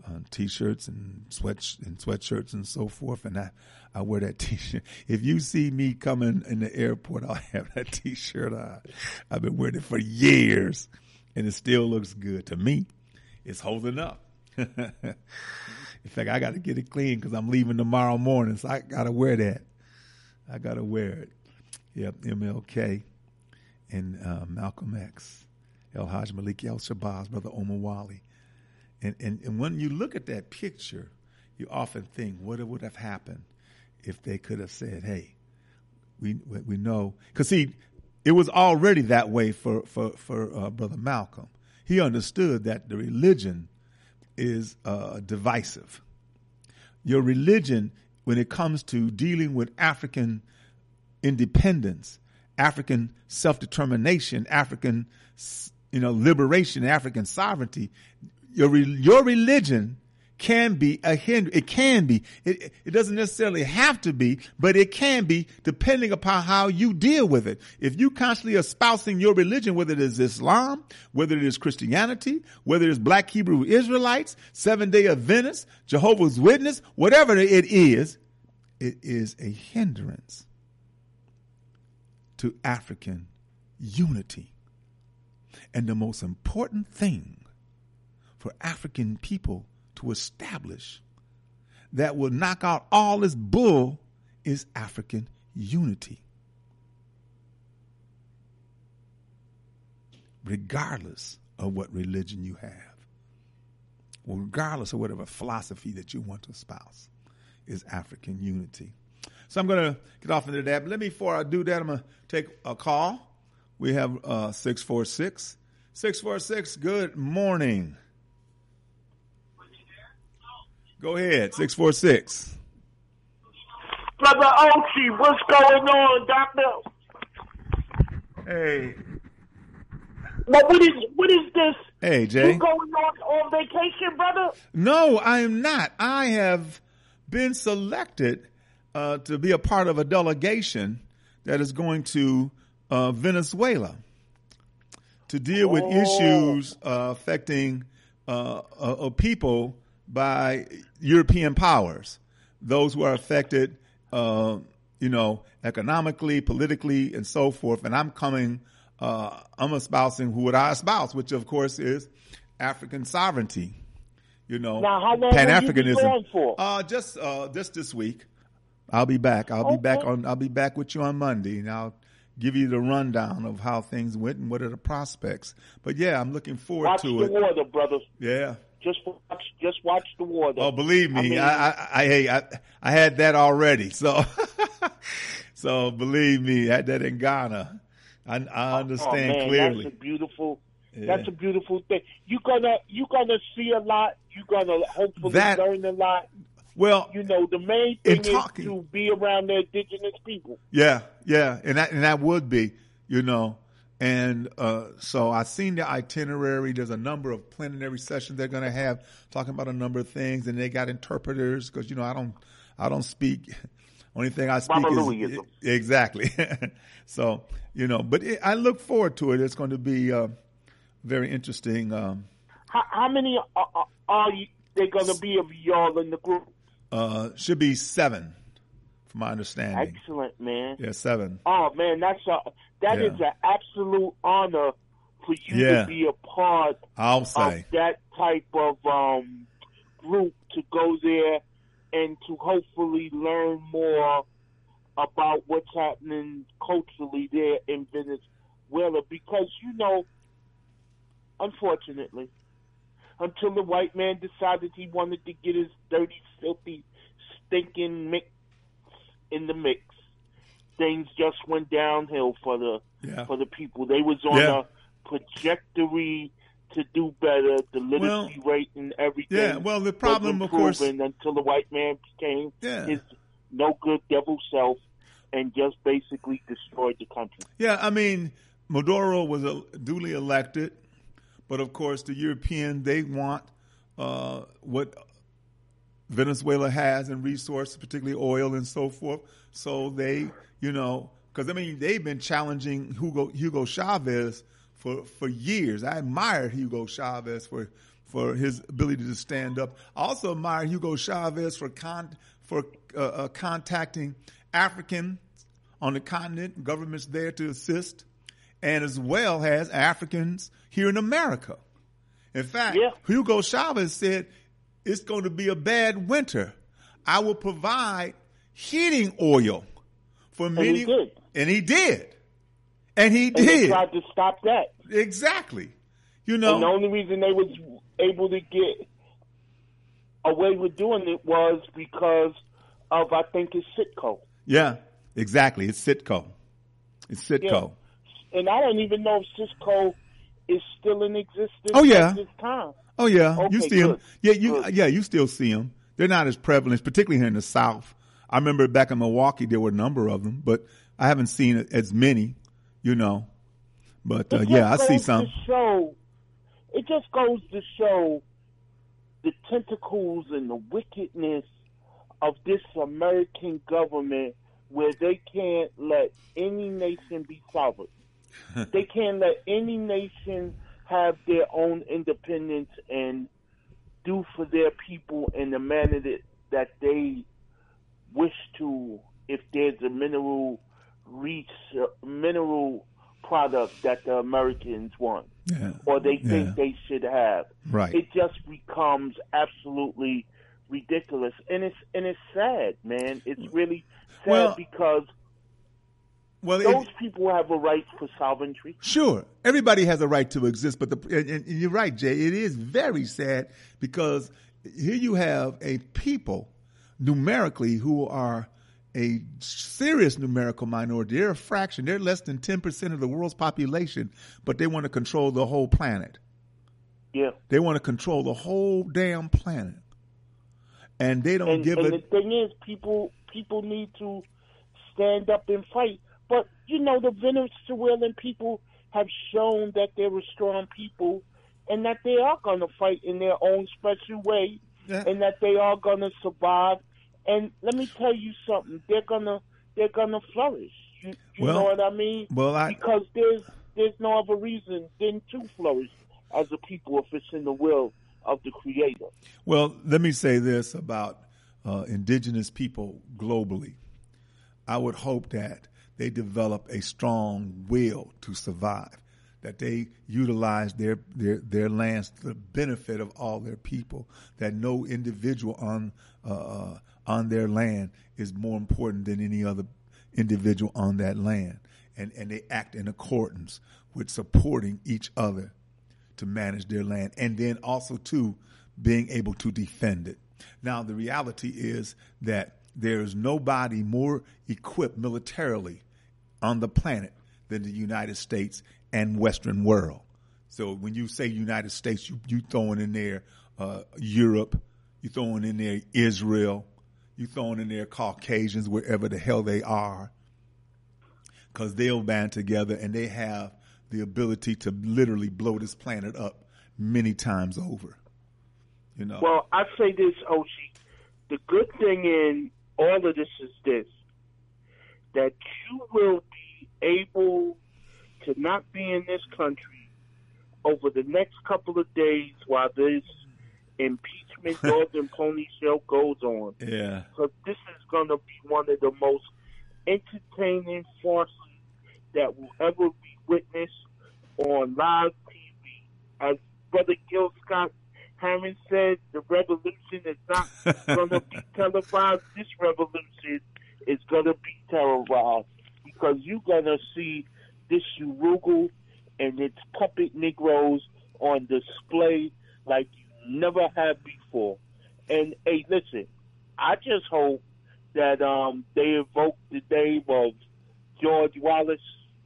uh, t-shirts and sweat and sweatshirts and so forth, and I, I wear that t-shirt. If you see me coming in the airport, I'll have that t-shirt on. I've been wearing it for years, and it still looks good to me. It's holding up. In fact, I got to get it clean because I'm leaving tomorrow morning, so I got to wear that. I got to wear it. Yep, M L K and uh, Malcolm X, El Hajj Malik El Shabazz, Brother Omar Wali. And, and and when you look at that picture, you often think, what would have happened if they could have said, hey, we we know. Because, see, it was already that way for, for, for uh, Brother Malcolm. He understood that the religion is uh, divisive. Your religion, when it comes to dealing with African independence, African self-determination, African, you know, liberation, African sovereignty, your your religion can be a hinder. It can be. It, it doesn't necessarily have to be, but it can be depending upon how you deal with it. If you constantly espousing your religion, whether it is Islam, whether it is Christianity, whether it is Black Hebrew Israelites, Seventh-day Adventists, Jehovah's Witness, whatever it is, it is a hindrance to African unity. And the most important thing for African people to establish that will knock out all this bull is African unity. Regardless of what religion you have, or regardless of whatever philosophy that you want to espouse, is African unity. So I'm going to get off into that. But let me, before I do that, I'm going to take a call. We have uh, six four six. six four six, good morning. Go ahead, six four six. Brother Ochi, what's going on, Doctor? Hey. But what is what is this? Hey, Jay. You going on, on vacation, brother? No, I am not. I have been selected uh, to be a part of a delegation that is going to uh, Venezuela to deal with Oh. issues uh, affecting uh, uh, people by European powers, those who are affected, uh, you know, economically, politically, and so forth. And I'm coming, uh, I'm espousing who would I espouse, which of course is African sovereignty, you know, Now, how long Pan-Africanism. will you be gone for? Uh, just, uh, just this week. I'll be back. I'll be Okay. back on, I'll be back with you on Monday, and I'll give you the rundown of how things went and what are the prospects. But yeah, I'm looking forward Watch to the it. water, brother. Yeah. Just watch, just watch the water. Oh, believe me, I, mean, I, I, I, hey, I, I had that already. So, so believe me, I had that in Ghana. I, I understand oh, man, clearly. That's a beautiful. Yeah. That's a beautiful thing. You gonna you gonna see a lot. You gonna hopefully That- learn a lot. Well, You know, the main In thing talking- is to be around the indigenous people. yeah, yeah, and that and that would be, you know, and uh, so I've seen the itinerary. There's a number of plenary sessions they're going to have talking about a number of things, and they got interpreters because you know I don't I don't speak. Only thing I speak Mama is Louisism. exactly. So you know, but it, I look forward to it. It's going to be uh, very interesting. Um, How, how many are, are, are you, they gonna be of y'all in the group? uh, should be seven, from my understanding. Excellent, man. Yeah, seven. Oh man, that's a that Yeah. is an absolute honor for you Yeah. to be a part I'll of say. that type of um, group, to go there and to hopefully learn more about what's happening culturally there in Venezuela. Because you know, unfortunately, until the white man decided he wanted to get his dirty, filthy, stinking mix in the mix, things just went downhill for the Yeah. for the people. They was on Yeah. a trajectory to do better. The literacy rate and everything. Yeah, well, the problem, was of course- improving until the white man became Yeah. his no good devil self and just basically destroyed the country. Yeah, I mean, Maduro was uh, duly elected, but of course, the European, they want uh, what Venezuela has in resources, particularly oil and so forth. So they, you know, because I mean, they've been challenging Hugo Hugo Chavez for, for years. I admired Hugo Chavez for for his ability to stand up. I also admire Hugo Chavez for con, for uh, uh, contacting Africans on the continent, governments there to assist, and as well as Africans here in America. In fact, yeah. Hugo Chavez said, it's going to be a bad winter. I will provide heating oil for many. And he did. And he did. And he and did. They tried to stop that. Exactly. You know. And the only reason they was able to get away with doing it was because of, I think, it's Citgo. Yeah, exactly. It's Citgo. It's Citgo. Yeah. And I don't even know if Citgo is still in existence oh, yeah. at this time. Oh, yeah. Okay, you see them. good. Yeah, you, Good. yeah, you still see them. They're not as prevalent, particularly here in the South. I remember back in Milwaukee, there were a number of them, but I haven't seen as many, you know. But, uh, It yeah, I just see goes some. to show, it just goes to show the tentacles and the wickedness of this American government, where they can't let any nation be sovereign. They can't let any nation have their own independence and do for their people in the manner that, that they wish to, if there's a mineral reach, uh, mineral product that the Americans want, Yeah. or they think Yeah. they should have. Right. It just becomes absolutely ridiculous, and it's and it's sad, man. It's really sad Well, because Well, those it, people have a right for sovereignty. Sure. Everybody has a right to exist, but the, and, and you're right, Jay, it is very sad because here you have a people numerically who are a serious numerical minority. They're a fraction. They're less than ten percent of the world's population, but they want to control the whole planet. Yeah. They want to control the whole damn planet. And they don't And, give and it. the thing is, people people need to stand up and fight. But, you know, the Venezuelan people have shown that they're a strong people and that they are going to fight in their own special way, Yeah. and that they are going to survive. And let me tell you something, they're going to they're gonna flourish. You, you Well, know what I mean? well, I- Because there's, there's no other reason than to flourish as a people if it's in the will of the Creator. Well, let me say this about uh, indigenous people globally. I would hope that they develop a strong will to survive, that they utilize their, their, their lands to the benefit of all their people, that no individual on, uh, on their land is more important than any other individual on that land. And, and they act in accordance with supporting each other to manage their land, and then also, too, being able to defend it. Now, the reality is that there is nobody more equipped militarily on the planet than the United States and Western world. So when you say United States, you, you throwing in there uh, Europe, you throwing in there Israel, you throwing in there Caucasians, wherever the hell they are, because they'll band together and they have the ability to literally blow this planet up many times over. You know. Well, I say this, Oshi. The good thing in all of this is this, that you will be able to not be in this country over the next couple of days while this impeachment dog and pony show goes on. Yeah. Because this is going to be one of the most entertaining farces that will ever be witnessed on live T V. As Brother Gil Scott Hammond said, the revolution is not going to be televised. This revolution is going to be televised because you're going to see this Urugu and its puppet Negroes on display like you never had before. And, hey, listen, I just hope that um, they evoke the name of George Wallace,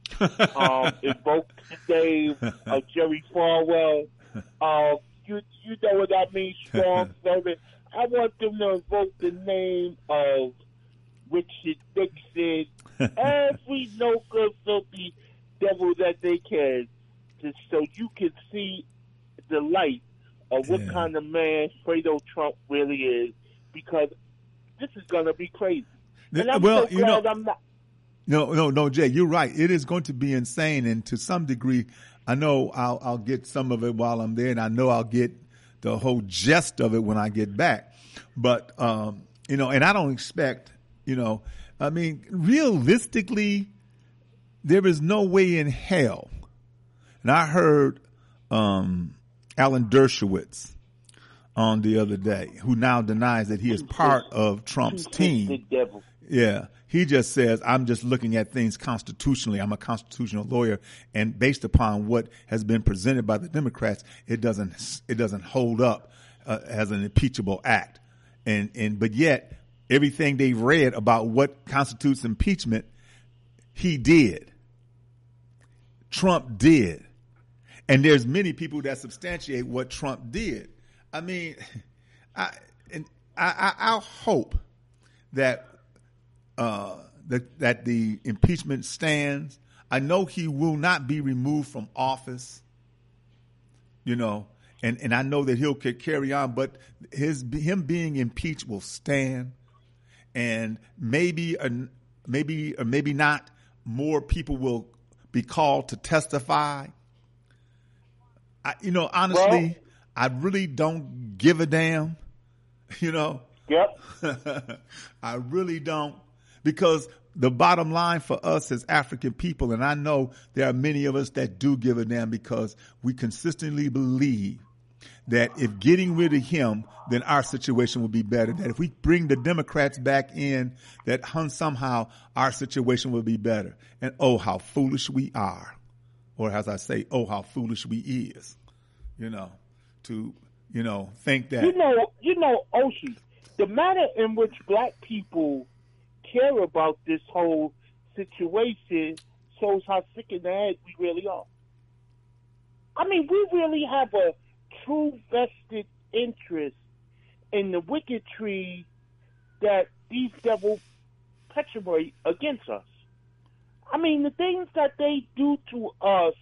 um, evoke the name of Jerry Falwell. Uh, you, you know what I mean, strong servant. I want them to evoke the name of Richard Nixon, every no good filthy devil that they can, just so you can see the light of what Yeah. kind of man Fredo Trump really is, because this is going to be crazy. And I'm well, so you know, glad I'm not. No, no, no, Jay, you're right. It is going to be insane, and to some degree, I know I'll, I'll get some of it while I'm there, and I know I'll get the whole gist of it when I get back. But, um, you know, and I don't expect, you know, I mean, realistically, there is no way in hell. And I heard um, Alan Dershowitz on the other day, who now denies that he is part of Trump's team. Yeah. He just says, I'm just looking at things constitutionally. I'm a constitutional lawyer, and based upon what has been presented by the Democrats, it doesn't it doesn't hold up uh, as an impeachable act. And and but yet everything they've read about what constitutes impeachment, he did. Trump did. And there's many people that substantiate what Trump did. I mean, I and I, I I'll hope that uh, that that the impeachment stands. I know he will not be removed from office. You know, and, and I know that he'll carry on, but his him being impeached will stand, and maybe uh, maybe or maybe not more people will be called to testify. I, you know, honestly. Well, I really don't give a damn, you know. Yep. I really don't, because the bottom line for us as African people, and I know there are many of us that do give a damn, because we consistently believe that if getting rid of him, then our situation will be better. That if we bring the Democrats back in, that somehow our situation will be better. And oh, how foolish we are. Or as I say, oh, how foolish we is, you know. To, you know, think that. You know, you know, Oshi, the manner in which black people care about this whole situation shows how sick in the head we really are. I mean, we really have a true vested interest in the wicketry that these devils perpetrate against us. I mean, the things that they do to us,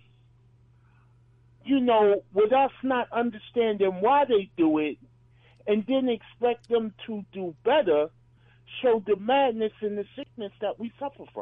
you know, with us not understanding why they do it and then expect them to do better, show the madness and the sickness that we suffer from.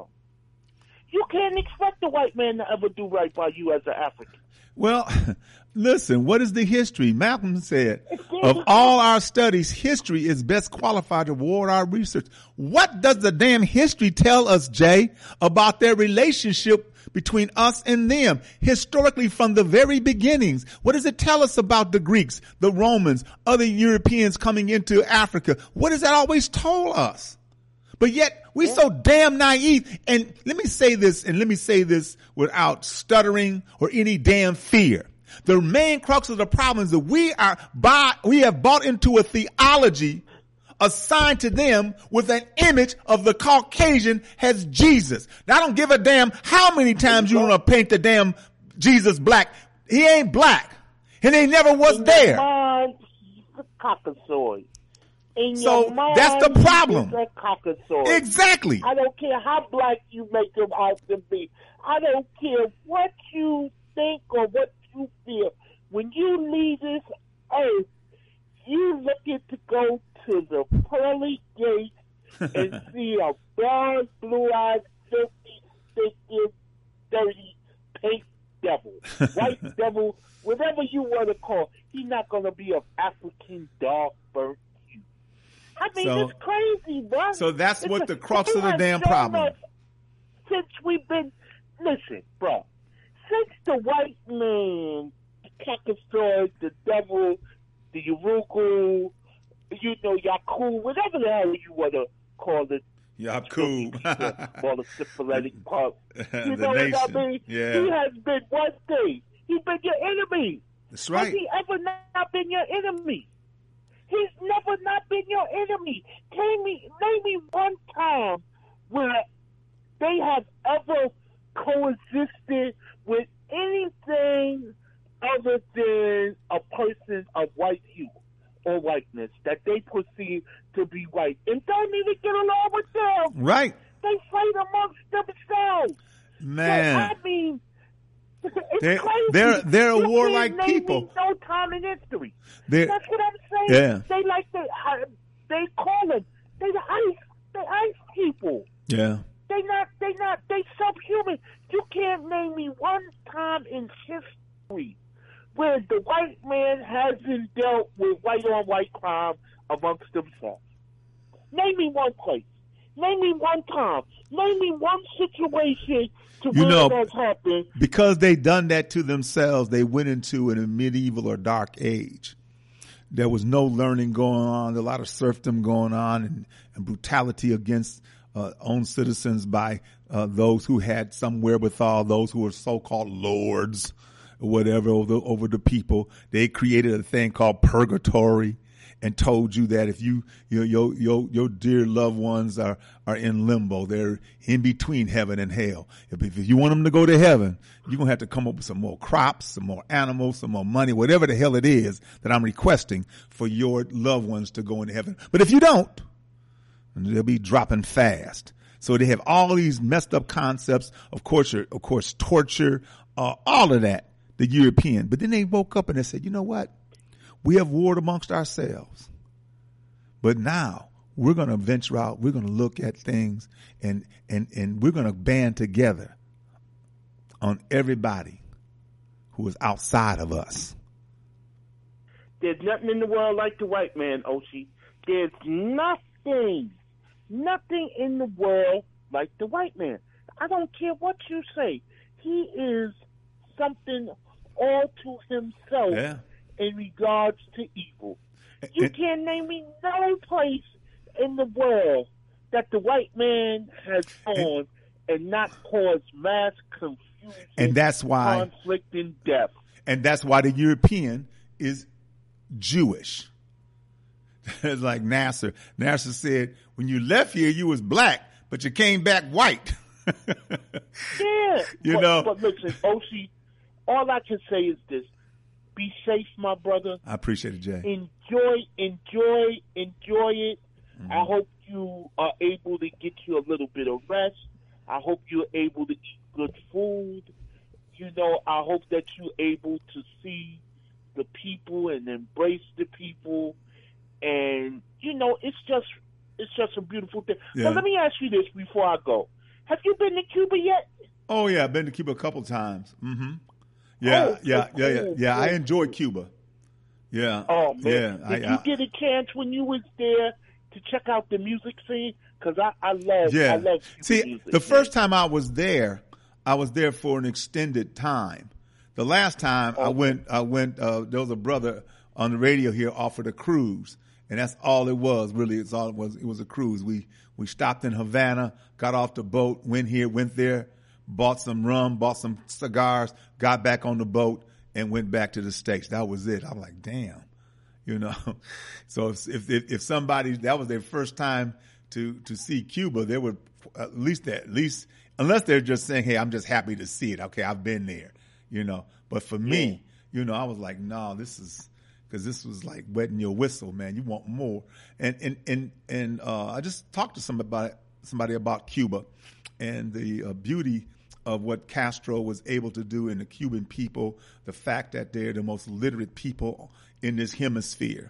You can't expect the white man to ever do right by you as an African. Well, listen, what is the history? Malcolm said, of all our studies, history is best qualified to reward our research. What does the damn history tell us, Jay, about their relationship between us and them, historically from the very beginnings? What does it tell us about the Greeks, the Romans, other Europeans coming into Africa? What has that always told us? But yet we're so damn naive. And let me say this, and let me say this without stuttering or any damn fear. The main crux of the problem is that we are by, we have bought into a theology assigned to them with an image of the Caucasian as Jesus. Now, I don't give a damn how many times you want to paint the damn Jesus black. He ain't black. And he never was there. Mind, he's a caucasoid. In so your mind, that's the problem. He's a caucasoid. Exactly. I don't care how black you make him out to be. I don't care what you think or what you feel. When you leave this earth, you looking to go to the pearly gate and see a brown, blue-eyed, filthy, thinking, dirty, pink devil, white devil, whatever you want to call. He's not going to be of African dark burnt hue. I mean, so, it's crazy, bro. So that's it's what a, the crux of the damn problem. Since we've been, listen, bro, since the white man, the caucasoid, the devil, the Urugu, you know, Yakub, whatever the hell you want to call it. Yakub. Call the syphilitic part. You know nation. what I mean? Yeah. He has been one thing. He's been your enemy. That's right. Has he ever not been your enemy? He's never not been your enemy. Name me, name me one time where they have ever coexisted with anything other than a person of white hue or whiteness that they perceive to be white, and don't even get along with them. Right. They fight amongst themselves. Man. So, I mean, it's they're, crazy. They're, they're a you warlike can't name people. Me no time in history. They're, That's what I'm saying. Yeah. They like the, uh, they call them, they the ice, the ice people. Yeah. They not, they not, they subhuman. You can't name me one time in history where the white man hasn't dealt with white-on-white crime amongst themselves. Name me one place. Name me one time. Name me one situation to You where know, that's happened. Because they done that to themselves, they went into an, a medieval or dark age. There was no learning going on, a lot of serfdom going on, and, and brutality against uh, own citizens by uh, those who had some wherewithal, those who were so-called lords or whatever over, over the people. They created a thing called purgatory and told you that if you, your, your, your, your dear loved ones are, are in limbo, they're in between heaven and hell. If, if you want them to go to heaven, you're going to have to come up with some more crops, some more animals, some more money, whatever the hell it is that I'm requesting for your loved ones to go into heaven. But if you don't, they'll be dropping fast. So they have all these messed up concepts, of course, of course, torture, uh, all of that, the European. But then they woke up and they said, you know what? We have warred amongst ourselves, but now we're going to venture out. We're going to look at things and, and, and we're going to band together on everybody who is outside of us. There's nothing in the world like the white man, Oshi. There's nothing, nothing in the world like the white man. I don't care what you say. He is something all to himself. Yeah. In regards to evil. You And- can't name me no place in the world that the white man has gone and not caused mass confusion, And that's why, conflict, and death. and that's why the European is Jewish. It's like Nasser. Nasser said, when you left here, you was black, but you came back white. Yeah. You but, know. But listen, Oshi, all I can say is this. Be safe, my brother. I appreciate it, Jay. Enjoy, enjoy, enjoy it. Mm-hmm. I hope you are able to get you a little bit of rest. I hope you're able to eat good food. You know, I hope that you're able to see the people and embrace the people. And, you know, it's just it's just a beautiful thing. Yeah. But let me ask you this before I go. Have you been to Cuba yet? Oh, yeah, I've been to Cuba a couple times. Mm-hmm. Yeah, Oh, yeah, yeah, yeah, cool, yeah. I cool. enjoy Cuba. Yeah. Oh, man. Yeah. Did I, you I, get a chance when you was there to check out the music scene? Because I, I love yeah. I love Cuban See, music. the man. first time I was there, I was there for an extended time. The last time I Okay. went, I went. Uh, there was a brother on the radio here offered a cruise, and that's all it was. Really, it's all it was. It was a cruise. We we stopped in Havana, got off the boat, went here, went there, bought some rum, bought some cigars, got back on the boat, and went back to the States. That was it. I'm like, damn, you know. So if if if somebody that was their first time to to see Cuba, they would at least at least unless they're just saying, hey, I'm just happy to see it. Okay, I've been there, you know. But for me, you know, I was like, no, this is because this was like wetting your whistle, man. You want more. And and and and uh, I just talked to somebody about somebody about Cuba and the uh, beauty of what Castro was able to do in the Cuban people, the fact that they're the most literate people in this hemisphere.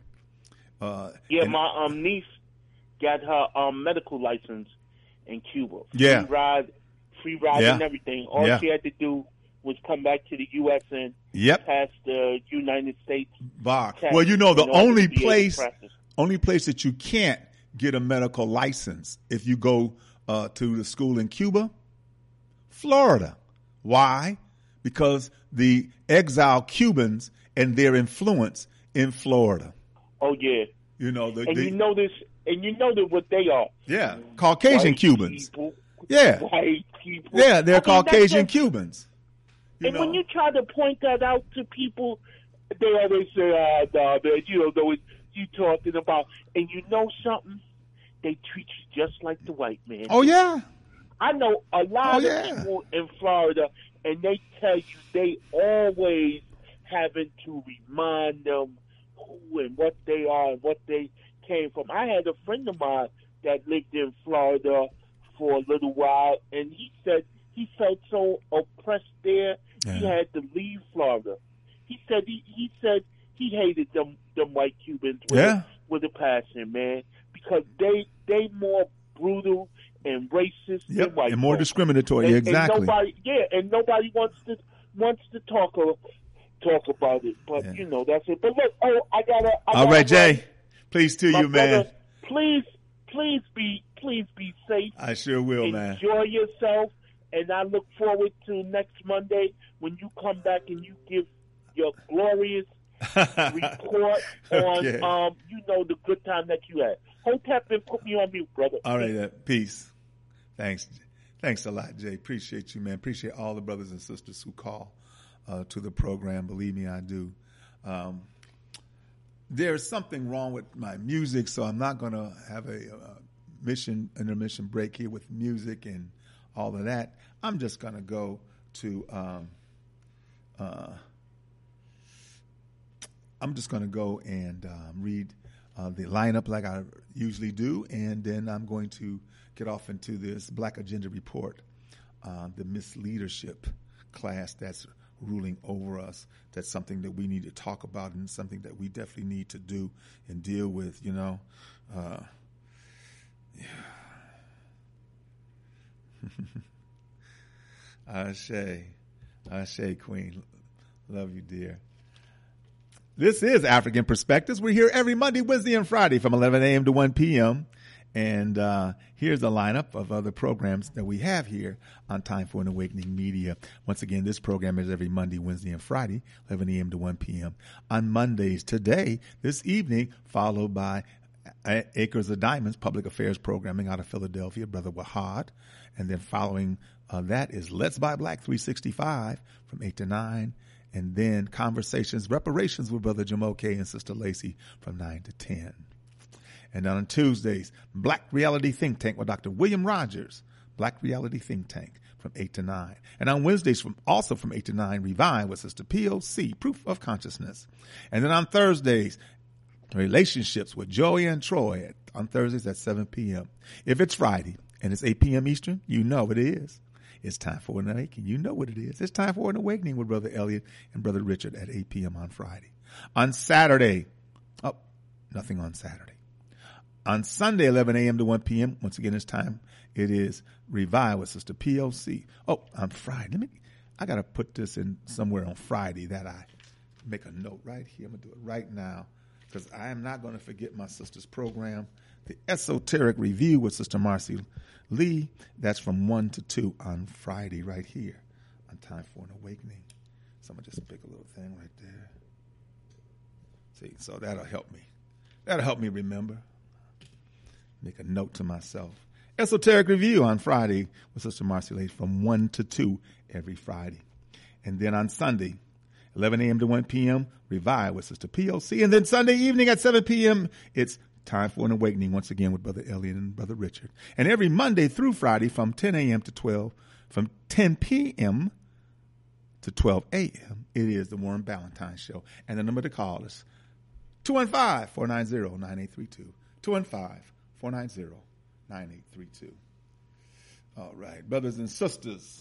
Uh, Yeah, and- my um niece got her um medical license in Cuba. Free Yeah. ride, free ride Yeah. and everything. All Yeah. she had to do was come back to the U S and Yep. pass the United States Bar. test Well, you know, the in order only to be able to place, practice. only place that you can't get a medical license if you go uh, to the school in Cuba, Florida. Why? Because the exiled Cubans and their influence in Florida. Oh yeah, You know, the, and the you know this, and you know that what they are. yeah, Caucasian White Cubans. people, Yeah, white people. yeah, they're I mean, that's Caucasian just- Cubans. You and know? when you try to point that out to people, they always say, "Ah, nah, man, you don't know what you talking about." And you know something? They treat you just like the white man. Oh yeah, I know a lot Oh, of yeah. people in Florida, and they tell you they always having to remind them who and what they are and what they came from. I had a friend of mine that lived in Florida for a little while, and he said he felt so oppressed there, he Yeah. had to leave Florida. He said he, he said he hated them them white Cubans with, Yeah. a, with a passion, man, because they they more brutal and racist than yep, white and more folks. discriminatory. And- exactly. And nobody, yeah, and nobody wants to wants to talk or talk about it. But, Yeah. you know, that's it. But look, oh, I got to. All gotta right, Jay. run. Please to My you, man. brother, please, please be, please be safe. I sure will, man. Enjoy yourself. And I look forward to next Monday when you come back and you give your glorious report on, Okay. um, you know, the good time that you had. Hotep and put me on mute, brother. All right, uh, peace. Thanks. Thanks a lot, Jay. Appreciate you, man. Appreciate all the brothers and sisters who call uh, to the program. Believe me, I do. Um, there's something wrong with my music, so I'm not going to have a, a mission intermission break here with music and all of that. I'm just going to go to um, uh, I'm just going to go and um, read uh, the lineup like I usually do, and then I'm going to get off into this Black Agenda Report, uh, the misleadership class that's ruling over us. That's something that we need to talk about and something that we definitely need to do and deal with, you know. Uh, yeah. Ashe, Ashe, Queen. Love you, dear. This is African Perspectives. We're here every Monday, Wednesday, and Friday from eleven a.m. to one p.m. And uh, here's a lineup of other programs that we have here on Time for an Awakening Media. Once again, this program is every Monday, Wednesday, and Friday, eleven a.m. to one p.m. On Mondays, today, this evening, followed by Acres of Diamonds, Public Affairs Programming out of Philadelphia, Brother Wahad. And then following uh, that is Let's Buy Black three sixty-five from eight to nine. And then Conversations, Reparations with Brother Jamoke and Sister Lacey from nine to ten. And on Tuesdays, Black Reality Think Tank with Doctor William Rogers, Black Reality Think Tank from eight to nine. And on Wednesdays, from also from eight to nine, Revive with Sister P O C, Proof of Consciousness. And then on Thursdays, Relationships with Joey and Troy at, on Thursdays at seven p.m. If it's Friday and it's eight p.m. Eastern, you know it is. It's time for an awakening. You know what it is. It's time for an awakening with Brother Elliot and Brother Richard at eight p.m. on Friday. On Saturday, oh, nothing on Saturday. On Sunday, eleven a.m. to one p.m., once again, it's time. It is Revive with Sister P O C. Oh, on Friday. Let me, I got to put this in somewhere on Friday that I make a note right here. I'm going to do it right now because I am not going to forget my sister's program, the Esoteric Review with Sister Marcy Lee. That's from one to two on Friday right here on Time for an Awakening. So I'm going to just pick a little thing right there. See, so that'll help me. That'll help me remember. Make a note to myself. Esoteric Review on Friday with Sister Marcy Lee from one to two every Friday. And then on Sunday, eleven a.m. to one p.m., Revive with Sister P O C. And then Sunday evening at seven p.m., it's Time for an Awakening once again with Brother Elliot and Brother Richard. And every Monday through Friday from ten a.m. to twelve, from ten p.m. to twelve a.m., it is the Warren Ballantyne Show. And the number to call is two one five, four nine zero, nine eight three two. two one five, four nine zero, nine eight three two. All right, brothers and sisters.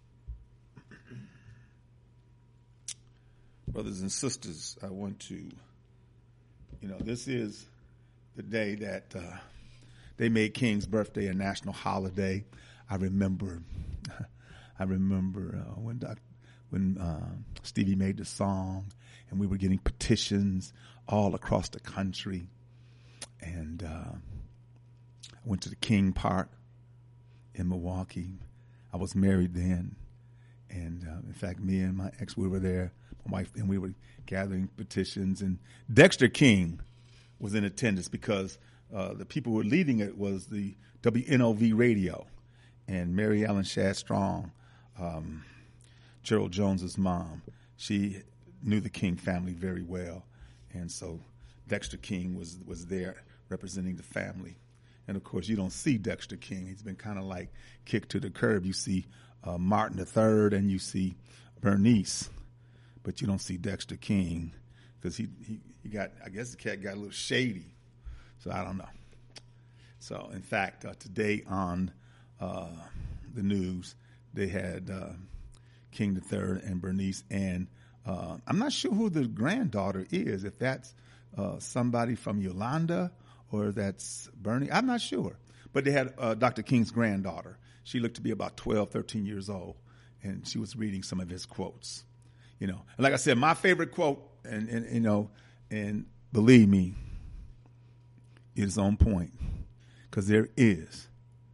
Brothers and sisters, I want to, you know, this is the day that uh, they made King's birthday a national holiday. I remember, I remember uh, when Doc, when uh, Stevie made the song, and we were getting petitions all across the country. And uh, I went to the King Park in Milwaukee. I was married then, and uh, in fact, me and my ex, we were there. My wife, and we were gathering petitions, and Dexter King was in attendance because uh, the people who were leading it was the W N O V radio, and Mary Ellen Shadd Strong, um, Gerald Jones's mom. She knew the King family very well, and so Dexter King was was there representing the family. And of course, you don't see Dexter King; he's been kind of like kicked to the curb. You see uh, Martin the Third, and you see Bernice. But you don't see Dexter King because he, he, he got, I guess the cat got a little shady. So I don't know. So, in fact, uh, today on uh, the news, they had uh, King the Third and Bernice. And uh, I'm not sure who the granddaughter is, if that's uh, somebody from Yolanda or that's Bernie. I'm not sure. But they had uh, Doctor King's granddaughter. She looked to be about twelve, thirteen years old. And she was reading some of his quotes. You know, and like I said, my favorite quote, and, and you know, and believe me, is on point, because there is,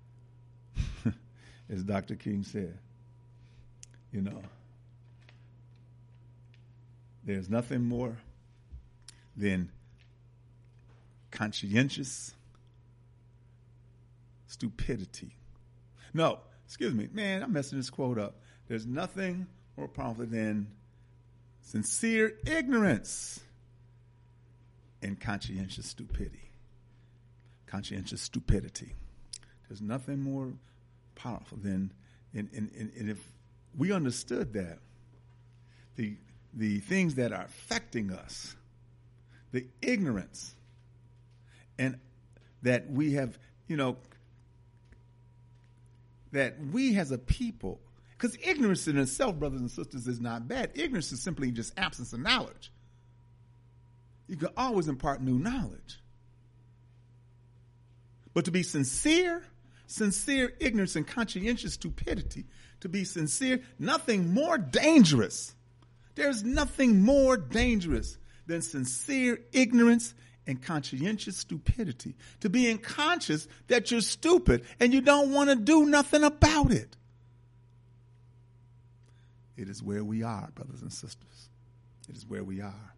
as Doctor King said, you know, there's nothing more than conscientious stupidity. No, excuse me, man, I'm messing this quote up. There's nothing more powerful than sincere ignorance and conscientious stupidity. Conscientious stupidity. There's nothing more powerful than, and, and, and if we understood that, the the things that are affecting us, the ignorance, and that we have, you know, that we as a people, because ignorance in itself, brothers and sisters, is not bad. Ignorance is simply just absence of knowledge. You can always impart new knowledge. But to be sincere, sincere ignorance and conscientious stupidity, to be sincere, nothing more dangerous. There's nothing more dangerous than sincere ignorance and conscientious stupidity. To being conscious that you're stupid and you don't want to do nothing about it. It is where we are, brothers and sisters. It is where we are.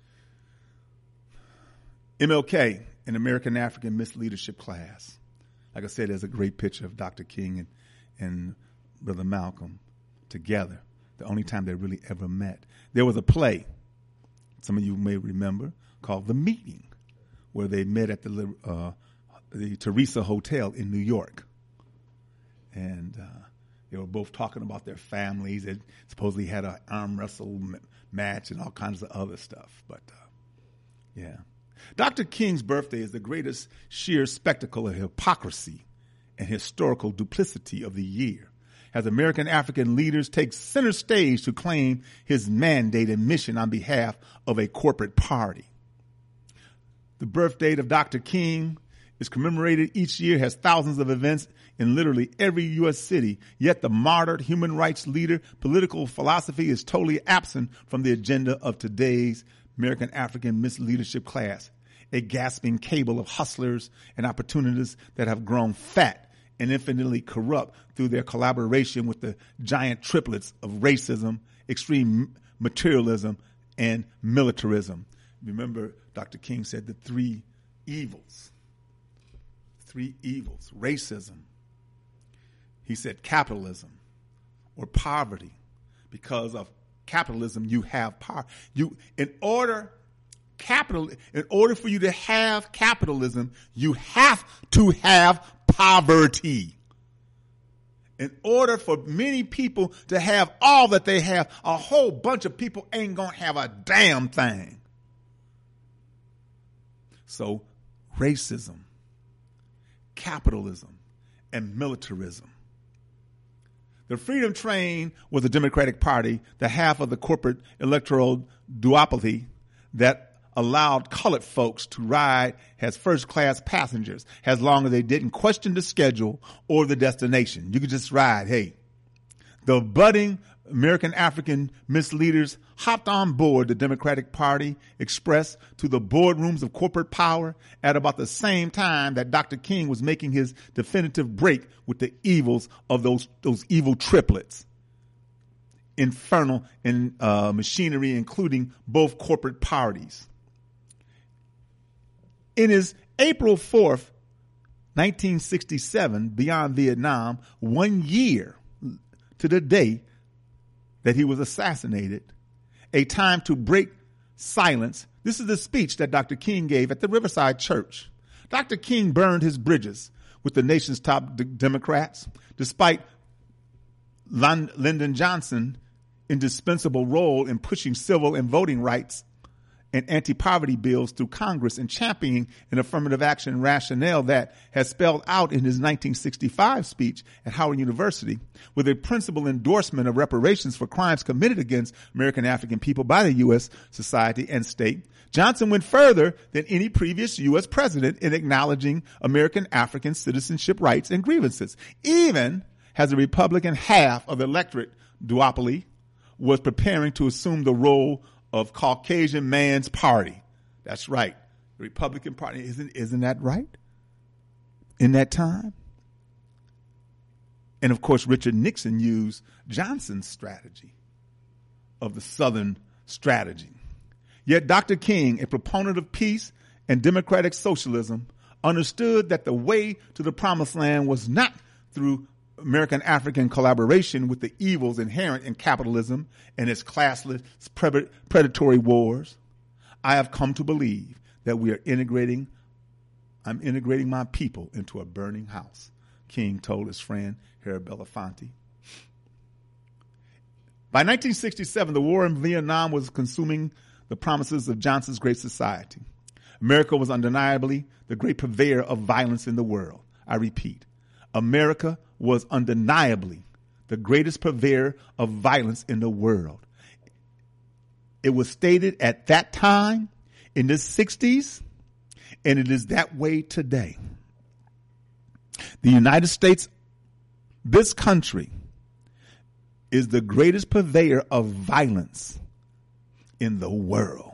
M L K, an American African Miss Leadership class. Like I said, there's a great picture of Doctor King and, and Brother Malcolm together. The only time they really ever met. There was a play, some of you may remember, called The Meeting, where they met at the uh, the Teresa Hotel in New York. And uh, they were both talking about their families. They supposedly had an arm wrestle m- match and all kinds of other stuff. But, uh, yeah. Doctor King's birthday is the greatest sheer spectacle of hypocrisy and historical duplicity of the year, as American African leaders take center stage to claim his mandate and mission on behalf of a corporate party. The birth date of Doctor King is commemorated each year, has thousands of events in literally every U S city, yet the martyred human rights leader political philosophy is totally absent from the agenda of today's American African Miss Leadership class, a gasping cable of hustlers and opportunists that have grown fat and infinitely corrupt through their collaboration with the giant triplets of racism, extreme materialism, and militarism. Remember, Doctor King said the three evils. Three evils. Racism. He said capitalism or poverty. Because of capitalism, you have power. You, in order, capital, in order for you to have capitalism, you have to have poverty. In order for many people to have all that they have, a whole bunch of people ain't gonna have a damn thing. So, racism, capitalism, and militarism. The Freedom Train was the Democratic Party, the half of the corporate electoral duopoly that allowed colored folks to ride as first-class passengers as long as they didn't question the schedule or the destination. You could just ride. Hey, the budding American African Miss Leaders hopped on board the Democratic Party Express to the boardrooms of corporate power at about the same time that Doctor King was making his definitive break with the evils of those those evil triplets. Infernal in uh, machinery, including both corporate parties. In his April fourth, nineteen sixty-seven, Beyond Vietnam, one year to the day that he was assassinated, a time to break silence. This is the speech that Doctor King gave at the Riverside Church. Doctor King burned his bridges with the nation's top d- Democrats, despite Lon- Lyndon Johnson's indispensable role in pushing civil and voting rights and anti-poverty bills through Congress and championing an affirmative action rationale that has spelled out in his nineteen sixty-five speech at Howard University with a principal endorsement of reparations for crimes committed against American African people by the U S society and state. Johnson went further than any previous U S president in acknowledging American African citizenship rights and grievances, even as the Republican half of the electorate duopoly was preparing to assume the role of Caucasian man's party. That's right. The Republican Party. Isn't, isn't that right? In that time? And of course, Richard Nixon used Johnson's strategy of the Southern strategy. Yet Doctor King, a proponent of peace and democratic socialism, understood that the way to the promised land was not through American-African collaboration with the evils inherent in capitalism and its classless pre- predatory wars. I have come to believe that we are integrating, I'm integrating my people into a burning house, King told his friend Harry Belafonte. By nineteen sixty-seven, the war in Vietnam was consuming the promises of Johnson's Great Society. America was undeniably the great purveyor of violence in the world. I repeat, America was undeniably the greatest purveyor of violence in the world. It was stated at that time in the sixties, and it is that way today. The United States, this country, is the greatest purveyor of violence in the world.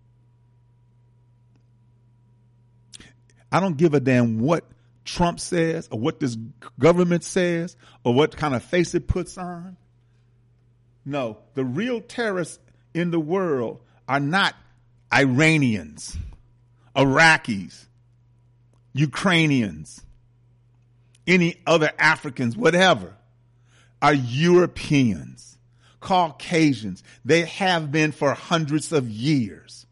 I don't give a damn what Trump says or what this government says or what kind of face it puts on. No, the real terrorists in the world are not Iranians, Iraqis, Ukrainians, any other Africans, whatever, are Europeans, Caucasians. They have been for hundreds of years.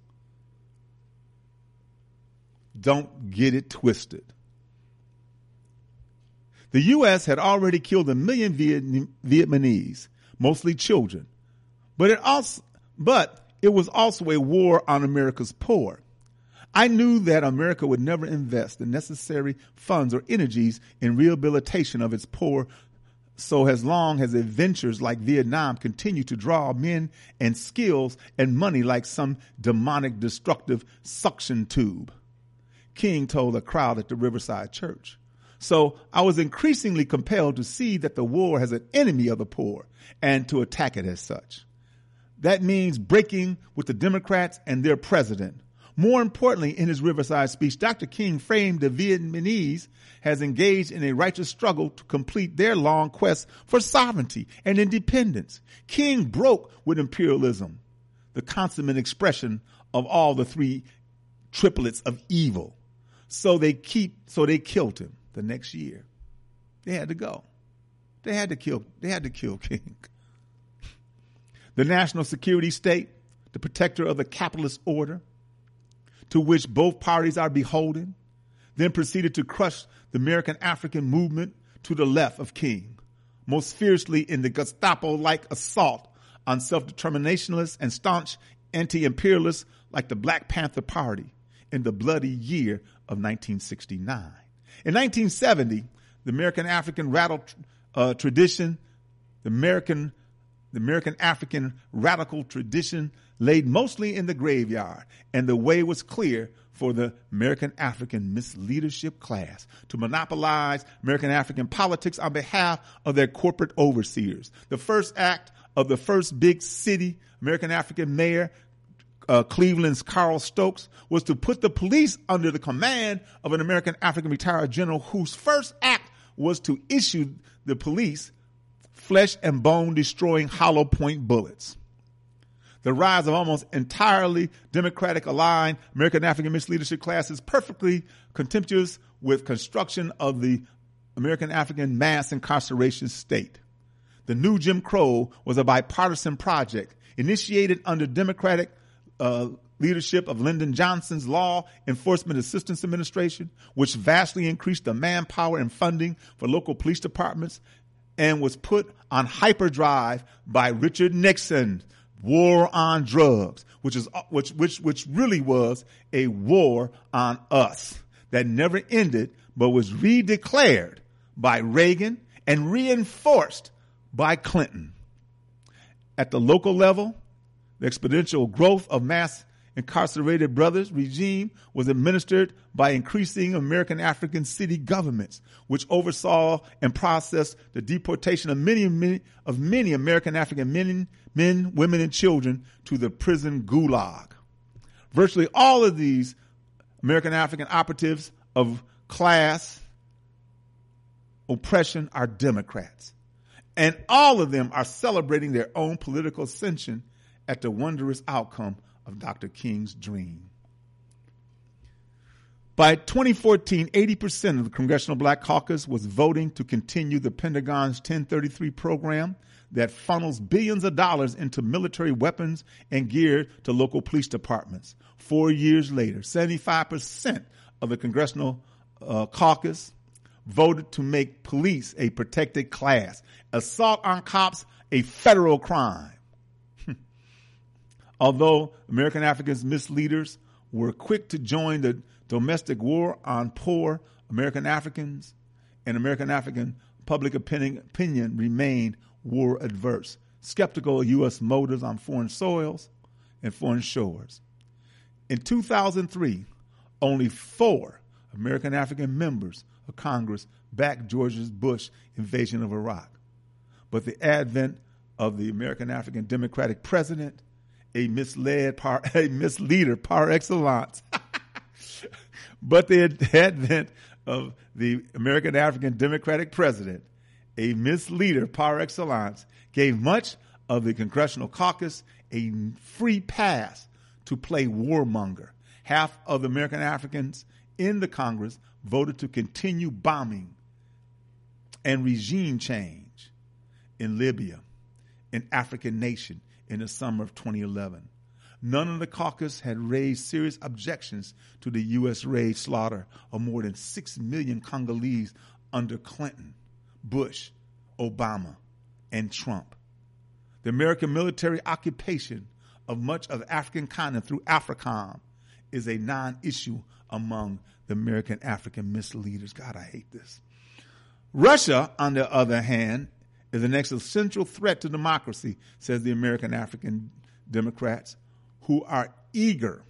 Don't get it twisted. The U S had already killed a million Viet- Vietnamese, mostly children, but it also, but it was also a war on America's poor. I knew that America would never invest the necessary funds or energies in rehabilitation of its poor, so as long as adventures like Vietnam continue to draw men and skills and money like some demonic, destructive suction tube, King told a crowd at the Riverside Church. So I was increasingly compelled to see that the war has an enemy of the poor and to attack it as such. That means breaking with the Democrats and their president. More importantly, in his Riverside speech, Doctor King framed the Vietnamese as engaged in a righteous struggle to complete their long quest for sovereignty and independence. King broke with imperialism, the consummate expression of all the three triplets of evil. So they keep, so they killed him the next year. They had to go. They had to kill, they had to kill King. The national security state, the protector of the capitalist order, to which both parties are beholden, then proceeded to crush the American African movement to the left of King, most fiercely in the Gestapo-like assault on self-determinationalists and staunch anti-imperialists like the Black Panther Party in the bloody year of nineteen sixty-nine. In nineteen seventy, the American African radical uh, tradition, the American The American African radical tradition laid mostly in the graveyard, and the way was clear for the American African misleadership class to monopolize American African politics on behalf of their corporate overseers. The first act of the first big city American African mayor, uh, Cleveland's Carl Stokes, was to put the police under the command of an American African retired general whose first act was to issue the police flesh and bone destroying hollow point bullets. The rise of almost entirely Democratic aligned American African misleadership class is perfectly contemptuous with construction of the American African mass incarceration state. The new Jim Crow was a bipartisan project initiated under Democratic uh, leadership of Lyndon Johnson's Law Enforcement Assistance Administration, which vastly increased the manpower and funding for local police departments and was put on hyperdrive by Richard Nixon. War on drugs, which is which which which really was a war on us that never ended, but was redeclared by Reagan and reinforced by Clinton. At the local level, the exponential growth of mass incarcerated brothers regime was administered by increasing American African city governments, which oversaw and processed the deportation of many, many of many American African men, men, women, and children to the prison gulag. Virtually all of these American African operatives of class oppression are Democrats. And all of them are celebrating their own political ascension at the wondrous outcome of Doctor King's dream. By twenty fourteen, eighty percent of the Congressional Black Caucus was voting to continue the Pentagon's ten thirty-three program that funnels billions of dollars into military weapons and gear to local police departments. Four years later, seventy-five percent of the Congressional uh, Caucus voted to make police a protected class. Assault on cops a federal crime. Although American Africans misleaders were quick to join the domestic war on poor American Africans, and American African public opinion, opinion remained war adverse, skeptical of U S motives on foreign soils and foreign shores. In two thousand three, only four American African members of Congress backed George Bush invasion of Iraq. But the advent of the American African Democratic president, a misled par, a misleader par excellence, but the advent of the American African Democratic president, a misleader par excellence, gave much of the Congressional Caucus a free pass to play warmonger. Half of the American Africans in the Congress voted to continue bombing and regime change in Libya, an African nation, in the summer of twenty eleven. None of the caucus had raised serious objections to the U S raid slaughter of more than six million Congolese under Clinton, Bush, Obama, and Trump. The American military occupation of much of the African continent through AFRICOM is a non-issue among the American African misleaders. God, I hate this. Russia, on the other hand, is an existential threat to democracy, says the American African Democrats, who are eager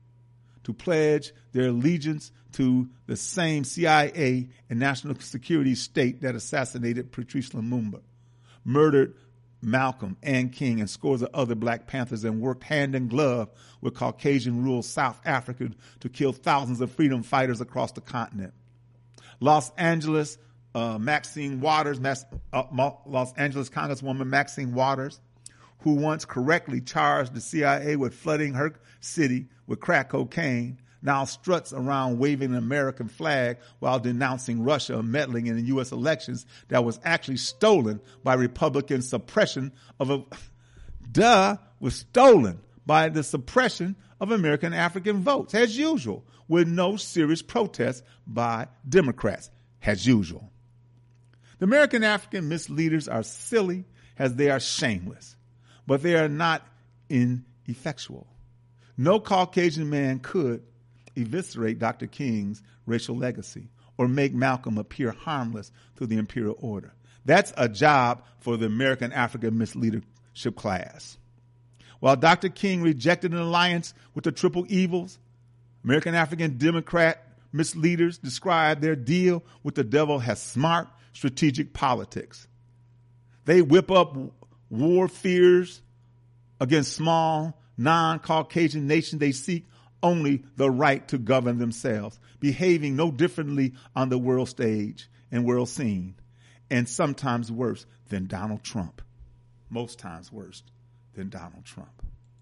to pledge their allegiance to the same C I A and national security state that assassinated Patrice Lumumba, murdered Malcolm and King and scores of other Black Panthers, and worked hand in glove with Caucasian-ruled South Africa to kill thousands of freedom fighters across the continent. Los Angeles Uh, Maxine Waters, Max, uh, Los Angeles Congresswoman Maxine Waters, who once correctly charged the C I A with flooding her city with crack cocaine, now struts around waving an American flag while denouncing Russia meddling in the U S elections that was actually stolen by Republican suppression of a, duh, was stolen by the suppression of American African votes, as usual, with no serious protest by Democrats, as usual. The American African misleaders are silly as they are shameless, but they are not ineffectual. No Caucasian man could eviscerate Doctor King's racial legacy or make Malcolm appear harmless to the imperial order. That's a job for the American African misleadership class. While Doctor King rejected an alliance with the triple evils, American African Democrat misleaders describe their deal with the devil as smart, strategic politics. They whip up war fears against small, non-Caucasian nations. They seek only the right to govern themselves, behaving no differently on the world stage and world scene, and sometimes worse than Donald Trump. Most times worse than Donald Trump.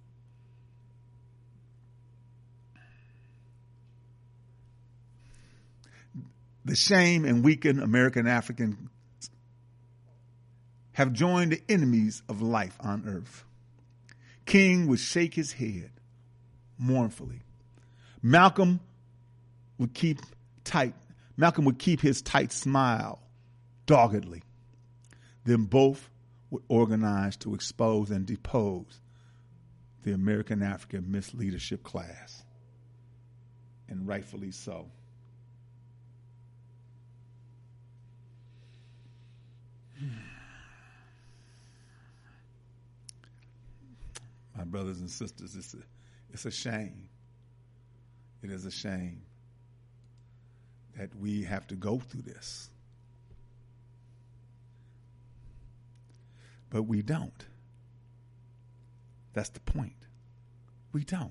The shame and weakened American Africans have joined the enemies of life on earth. King would shake his head mournfully. Malcolm would keep tight. Malcolm would keep his tight smile doggedly. Then both would organize to expose and depose the American African misleadership class. And rightfully so. My brothers and sisters, it's a, It's a shame. It is a shame that we have to go through this. But we don't. That's the point. We don't.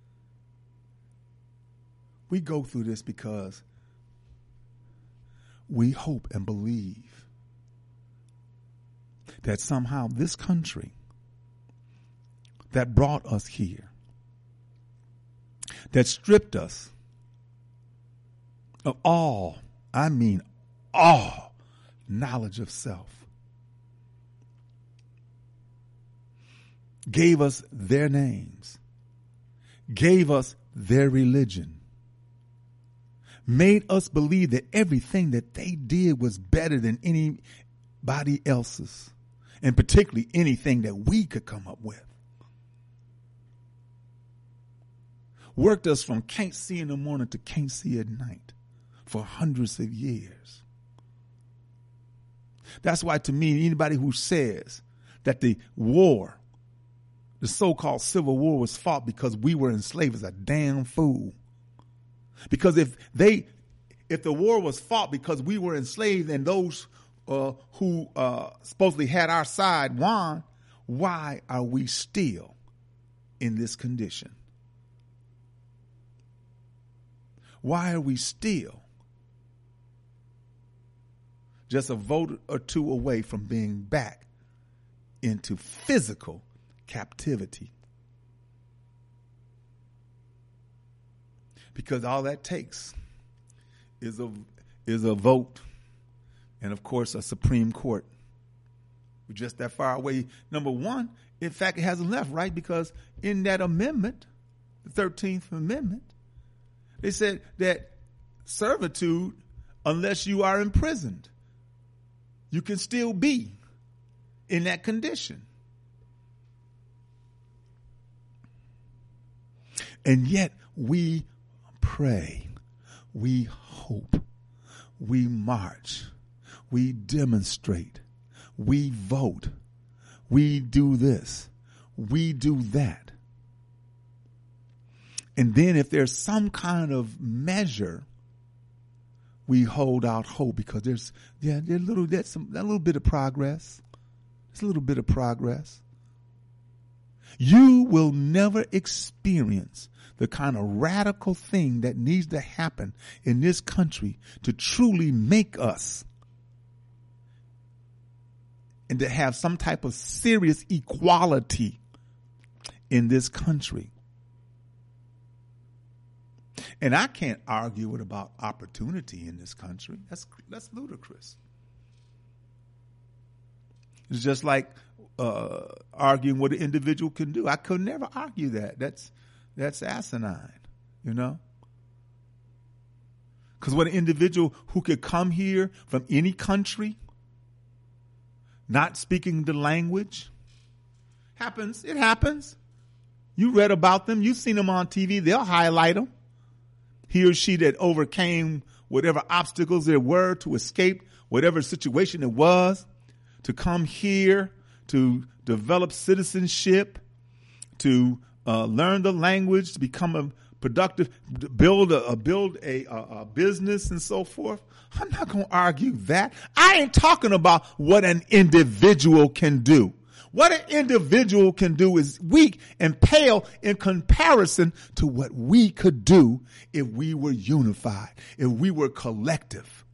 We go through this because we hope and believe that somehow this country that brought us here, that stripped us of all, I mean all, knowledge of self, gave us their names, gave us their religion, made us believe that everything that they did was better than anybody else's, and particularly anything that we could come up with. Worked us from can't see in the morning to can't see at night for hundreds of years. That's why, to me, anybody who says that the war, the so-called Civil War, was fought because we were enslaved is a damn fool. Because if they, if the war was fought because we were enslaved and those uh, who uh, supposedly had our side won, why are we still in this condition? Why are we still just a vote or two away from being back into physical captivity? Because all that takes is a is a vote, and of course a Supreme Court. We're just that far away. Number one, in fact, it hasn't left, right? Because in that amendment, the thirteenth Amendment, they said that servitude, unless you are imprisoned, you can still be in that condition. And yet we pray, we hope, we march, we demonstrate, we vote, we do this, we do that. And then if there's some kind of measure, we hold out hope because there's, yeah, there's a little, there's some, a little bit of progress. There's a little bit of progress. You will never experience the kind of radical thing that needs to happen in this country to truly make us and to have some type of serious equality in this country. And I can't argue with about opportunity in this country. That's that's ludicrous. It's just like uh, arguing what an individual can do. I could never argue that. That's that's asinine, you know. Because what an individual who could come here from any country, not speaking the language, happens. It happens. You read about them. You've seen them on T V. They'll highlight them. He or she that overcame whatever obstacles there were to escape whatever situation it was, to come here, to develop citizenship, to uh, learn the language, to become a productive, build a, a build a, a, a business and so forth. I'm not going to argue that. I ain't talking about what an individual can do. What an individual can do is weak and pale in comparison to what we could do if we were unified, if we were collective.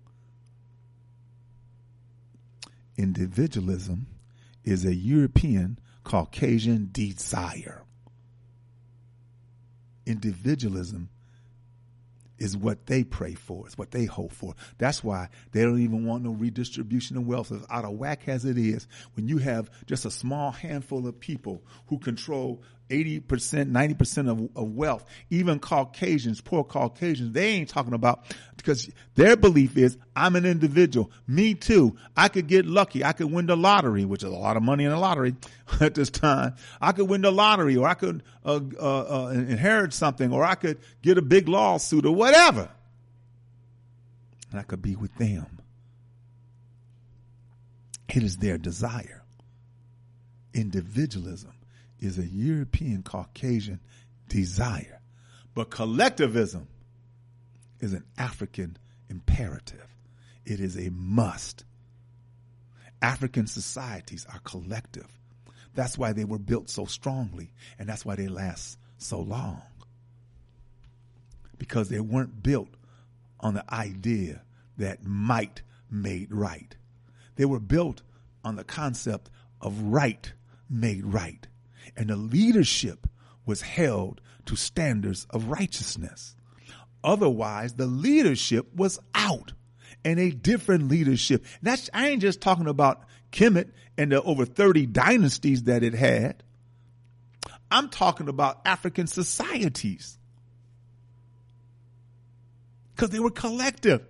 Individualism is a European Caucasian desire. Individualism is what they pray for. It's what they hope for. That's why they don't even want no redistribution of wealth. As out of whack as it is, when you have just a small handful of people who control eighty percent, ninety percent of, of wealth, even Caucasians, poor Caucasians, they ain't talking about, because their belief is, I'm an individual. Me too. I could get lucky. I could win the lottery, which is a lot of money in the lottery at this time. I could win the lottery, or I could uh, uh, uh, inherit something, or I could get a big lawsuit or whatever. And I could be with them. It is their desire. Individualism is a European Caucasian desire. But collectivism is an African imperative. It is a must. African societies are collective. That's why they were built so strongly, and that's why they last so long. Because they weren't built on the idea that might made right. They were built on the concept of right made right. And the leadership was held to standards of righteousness. Otherwise, the leadership was out, and a different leadership. That's, I ain't just talking about Kemet and the over thirty dynasties that it had. I'm talking about African societies, because they were collective.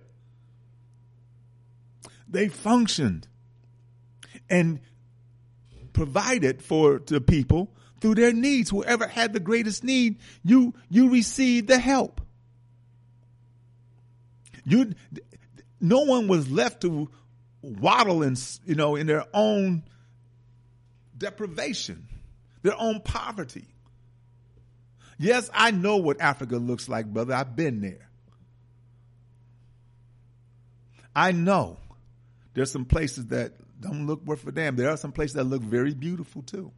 They functioned and provided for the people through their needs. Whoever had the greatest need, you you received the help. You, no one was left to waddle in, you know, in their own deprivation, their own poverty. Yes, I know what Africa looks like, brother. I've been there. I know there's some places that don't look worth a damn. There are some places that look very beautiful too.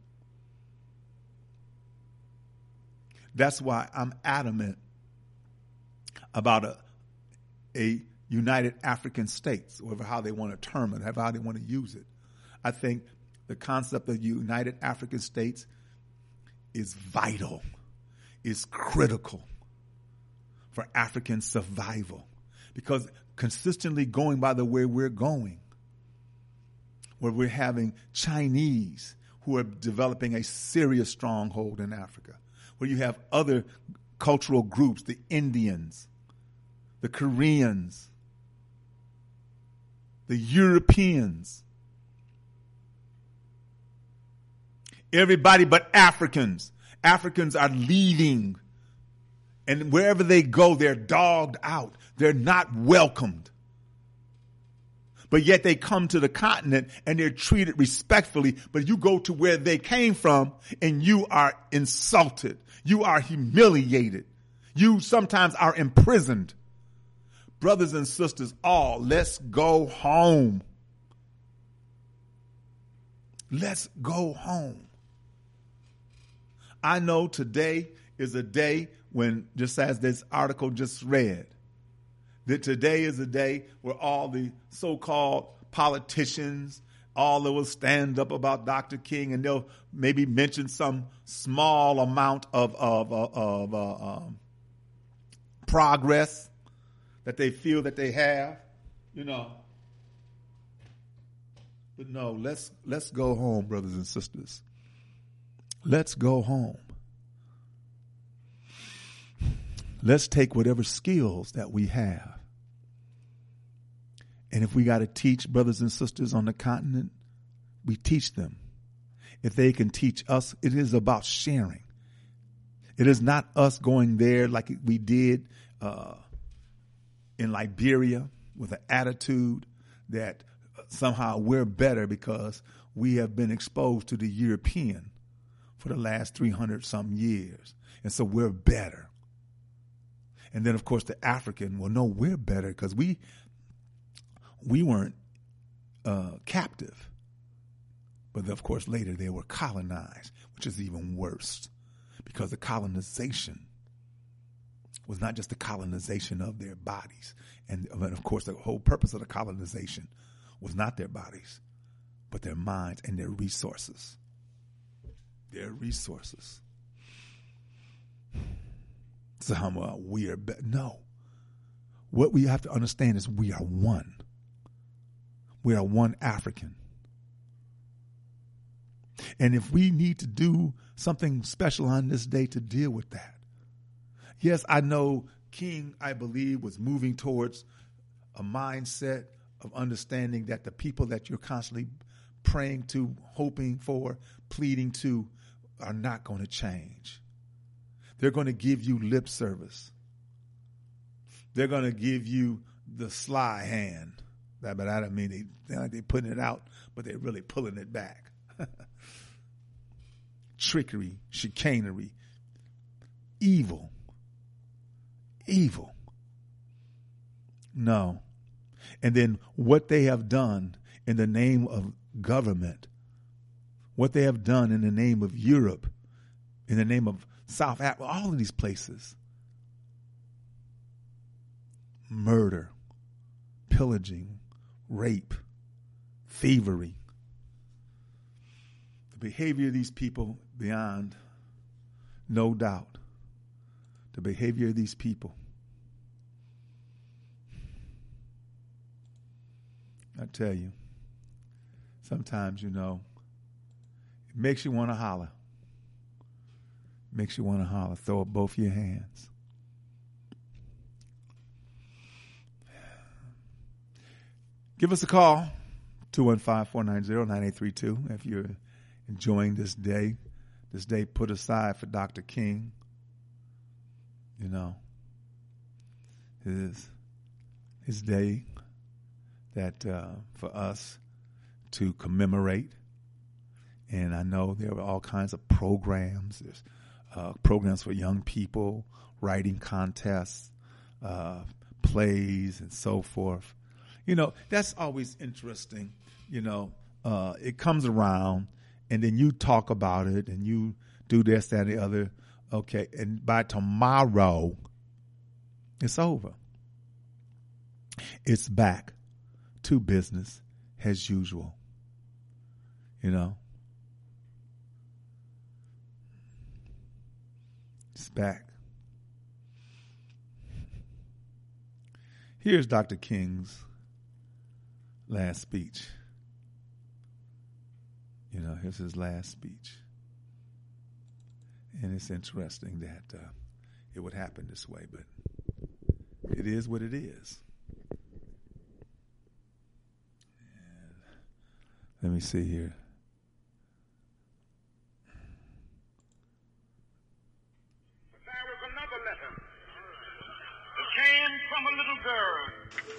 That's why I'm adamant about a, a United African States, or how they want to term it, how they want to use it. I think the concept of United African States is vital, is critical for African survival, because consistently going by the way we're going, where we're having Chinese who are developing a serious stronghold in Africa, where you have other cultural groups, the Indians, the Koreans, the Europeans, everybody but Africans. Africans are leaving, and wherever they go, they're dogged out. They're not welcomed. But yet they come to the continent and they're treated respectfully. But you go to where they came from and you are insulted. You are humiliated. You sometimes are imprisoned. Brothers and sisters, all, let's go home. Let's go home. I know today is a day when, just as this article just read, that today is a day where all the so-called politicians, all that will stand up about Doctor King, and they'll maybe mention some small amount of of, of, of uh, um, progress that they feel that they have, you know. But no, let's let's go home, brothers and sisters. Let's go home. Let's take whatever skills that we have. And if we got to teach brothers and sisters on the continent, we teach them. If they can teach us, it is about sharing. It is not us going there like we did uh, in Liberia with an attitude that somehow we're better because we have been exposed to the European for the last three hundred some years. And so we're better. And then, of course, the African, well, no, we're better because we we weren't uh, captive. But, of course, later they were colonized, which is even worse because the colonization was not just the colonization of their bodies. And, of course, the whole purpose of the colonization was not their bodies, but their minds and their resources. Their resources. So how about we are better? No. What we have to understand is we are one. We are one African. And if we need to do something special on this day to deal with that. Yes, I know King, I believe, was moving towards a mindset of understanding that the people that you're constantly praying to, hoping for, pleading to, are not going to change. They're going to give you lip service. They're going to give you the sly hand. But I don't mean they, they're like they're putting it out, but they're really pulling it back. Trickery, chicanery, evil. Evil. No. And then what they have done in the name of government, what they have done in the name of Europe, in the name of South Africa, all of these places. Murder, pillaging, rape, thievery. The behavior of these people, beyond no doubt, the behavior of these people. I tell you, sometimes, you know, it makes you want to holler. It makes you want to holler. Throw up both your hands. Give us a call, two one five, four nine zero, nine eight three two, if you're enjoying this day, this day put aside for Doctor King. You know, his, his day that uh, for us to commemorate. And I know there are all kinds of programs. There's uh, programs for young people, writing contests, uh, plays, and so forth. You know, that's always interesting. You know, uh, it comes around, and then you talk about it, and you do this, that, and the other. Okay, and by tomorrow, it's over. It's back to business as usual. You know, it's back. Here's Doctor King's last speech. You know, here's his last speech. And it's interesting that uh, it would happen this way, but it is what it is. And let me see here. There was another letter that came from a little girl.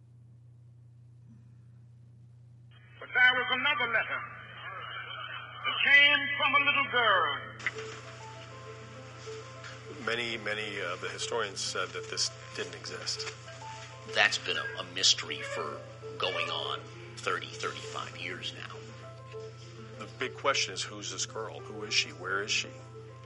But there was another letter that came from a little girl. Many, many of the historians said that this didn't exist. That's been a, a mystery for going on thirty, thirty-five years now. The big question is, who's this girl? Who is she? Where is she?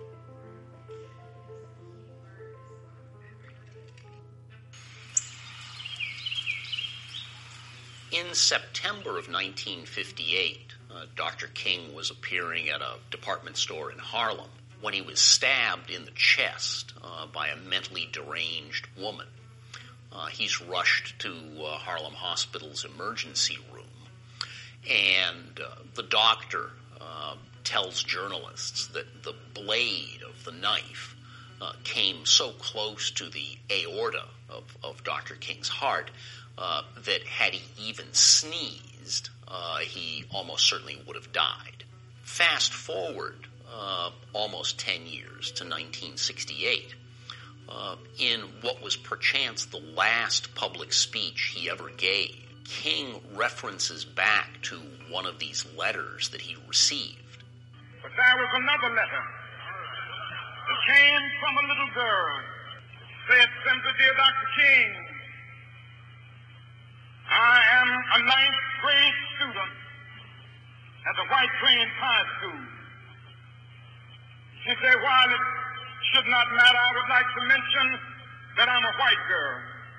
In September of nineteen fifty-eight, uh, Doctor King was appearing at a department store in Harlem when he was stabbed in the chest uh, by a mentally deranged woman. Uh, he's rushed to uh, Harlem Hospital's emergency room, and uh, the doctor uh, tells journalists that the blade of the knife uh, came so close to the aorta of, of Doctor King's heart uh, that had he even sneezed, uh, he almost certainly would have died. Fast forward Uh, almost ten years to nineteen sixty-eight, uh, in what was perchance the last public speech he ever gave, King references back to one of these letters that he received. But there was another letter that came from a little girl. Said, Senator, dear Doctor King, I am a ninth grade student at the White Plains High School. She said, while it should not matter, I would like to mention that I'm a white girl.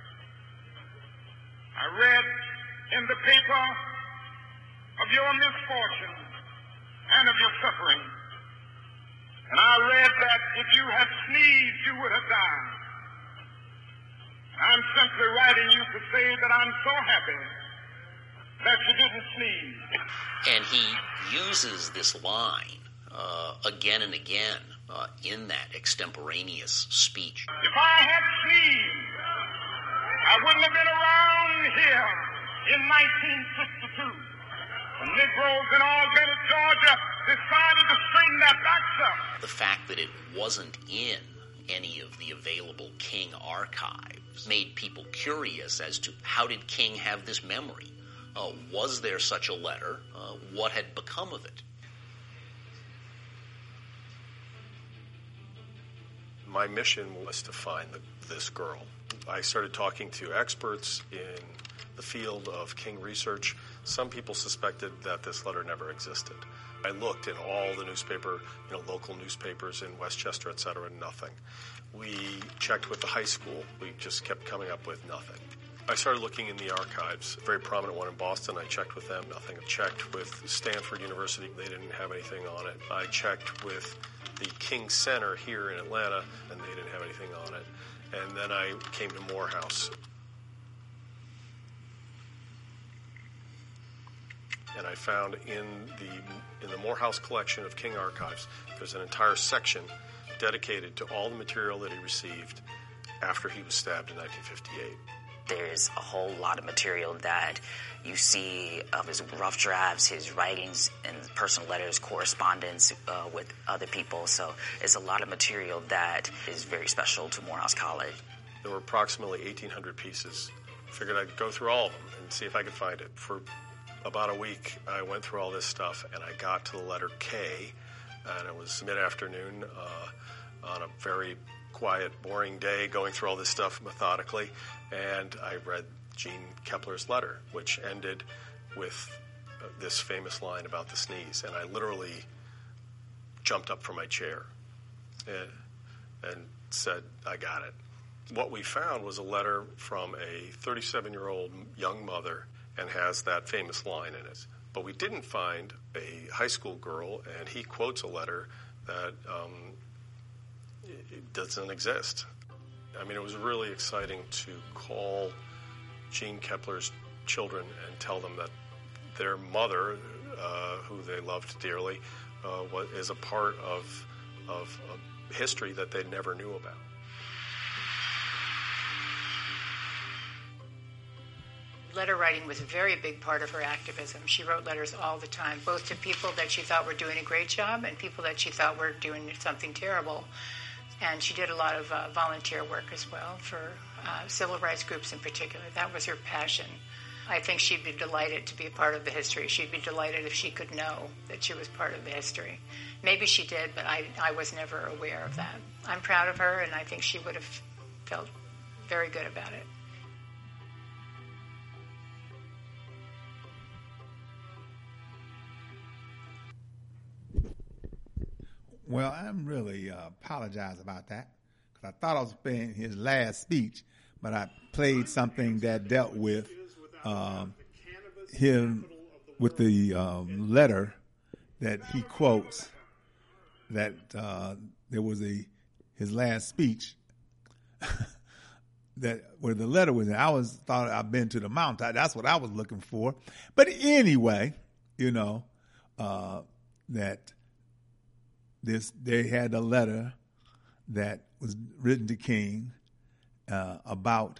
I read in the paper of your misfortune and of your suffering. And I read that if you had sneezed, you would have died. I'm simply writing you to say that I'm so happy that you didn't sneeze. And he uses this line Uh, again and again uh, in that extemporaneous speech. If I had sneezed, I wouldn't have been around here in nineteen sixty-two. The Negroes in Albany, Georgia decided to straighten their backs up. The fact that it wasn't in any of the available King archives made people curious as to how did King have this memory? Uh, was there such a letter? Uh, what had become of it? my mission was to find the, this girl. I started talking to experts in the field of King research. Some people suspected that this letter never existed. I looked in all the newspaper, you know, local newspapers in Westchester, et cetera, nothing. We checked with the high school. We just kept coming up with nothing. I started looking in the archives, a very prominent one in Boston. I checked with them, nothing. I checked with Stanford University. They didn't have anything on it. I checked with the King Center here in Atlanta, and they didn't have anything on it. And then I came to Morehouse. And I found in the in the Morehouse collection of King archives, there's an entire section dedicated to all the material that he received after he was stabbed in nineteen fifty-eight. There's a whole lot of material that you see of his rough drafts, his writings, and personal letters, correspondence uh, with other people. So it's a lot of material that is very special to Morehouse College. There were approximately eighteen hundred pieces. I figured I'd go through all of them and see if I could find it. For about a week, I went through all this stuff, and I got to the letter K, and it was mid-afternoon uh, on a very quiet, boring day, going through all this stuff methodically, and I read Gene Kepler's letter, which ended with uh, this famous line about the sneeze, and I literally jumped up from my chair and, and said, I got it. What we found was a letter from a thirty-seven-year-old young mother, and has that famous line in it. But we didn't find a high school girl, and he quotes a letter that um, it doesn't exist. I mean, it was really exciting to call Gene Kepler's children and tell them that their mother, uh, who they loved dearly, uh, was, is a part of, of of history that they never knew about. Letter writing was a very big part of her activism. She wrote letters all the time, both to people that she thought were doing a great job and people that she thought were doing something terrible. And she did a lot of uh, volunteer work as well for uh, civil rights groups in particular. That was her passion. I think she'd be delighted to be a part of the history. She'd be delighted if she could know that she was part of the history. Maybe she did, but I, I was never aware of that. I'm proud of her, and I think she would have felt very good about it. Well, I'm really uh, apologize about that because I thought I was playing his last speech, but I played something that dealt with um, him with the um, letter that he quotes. That uh, there was a his last speech that where the letter was in. I was thought I've been to the mountain. That's what I was looking for. But anyway, you know uh, that. This they had a letter that was written to King uh, about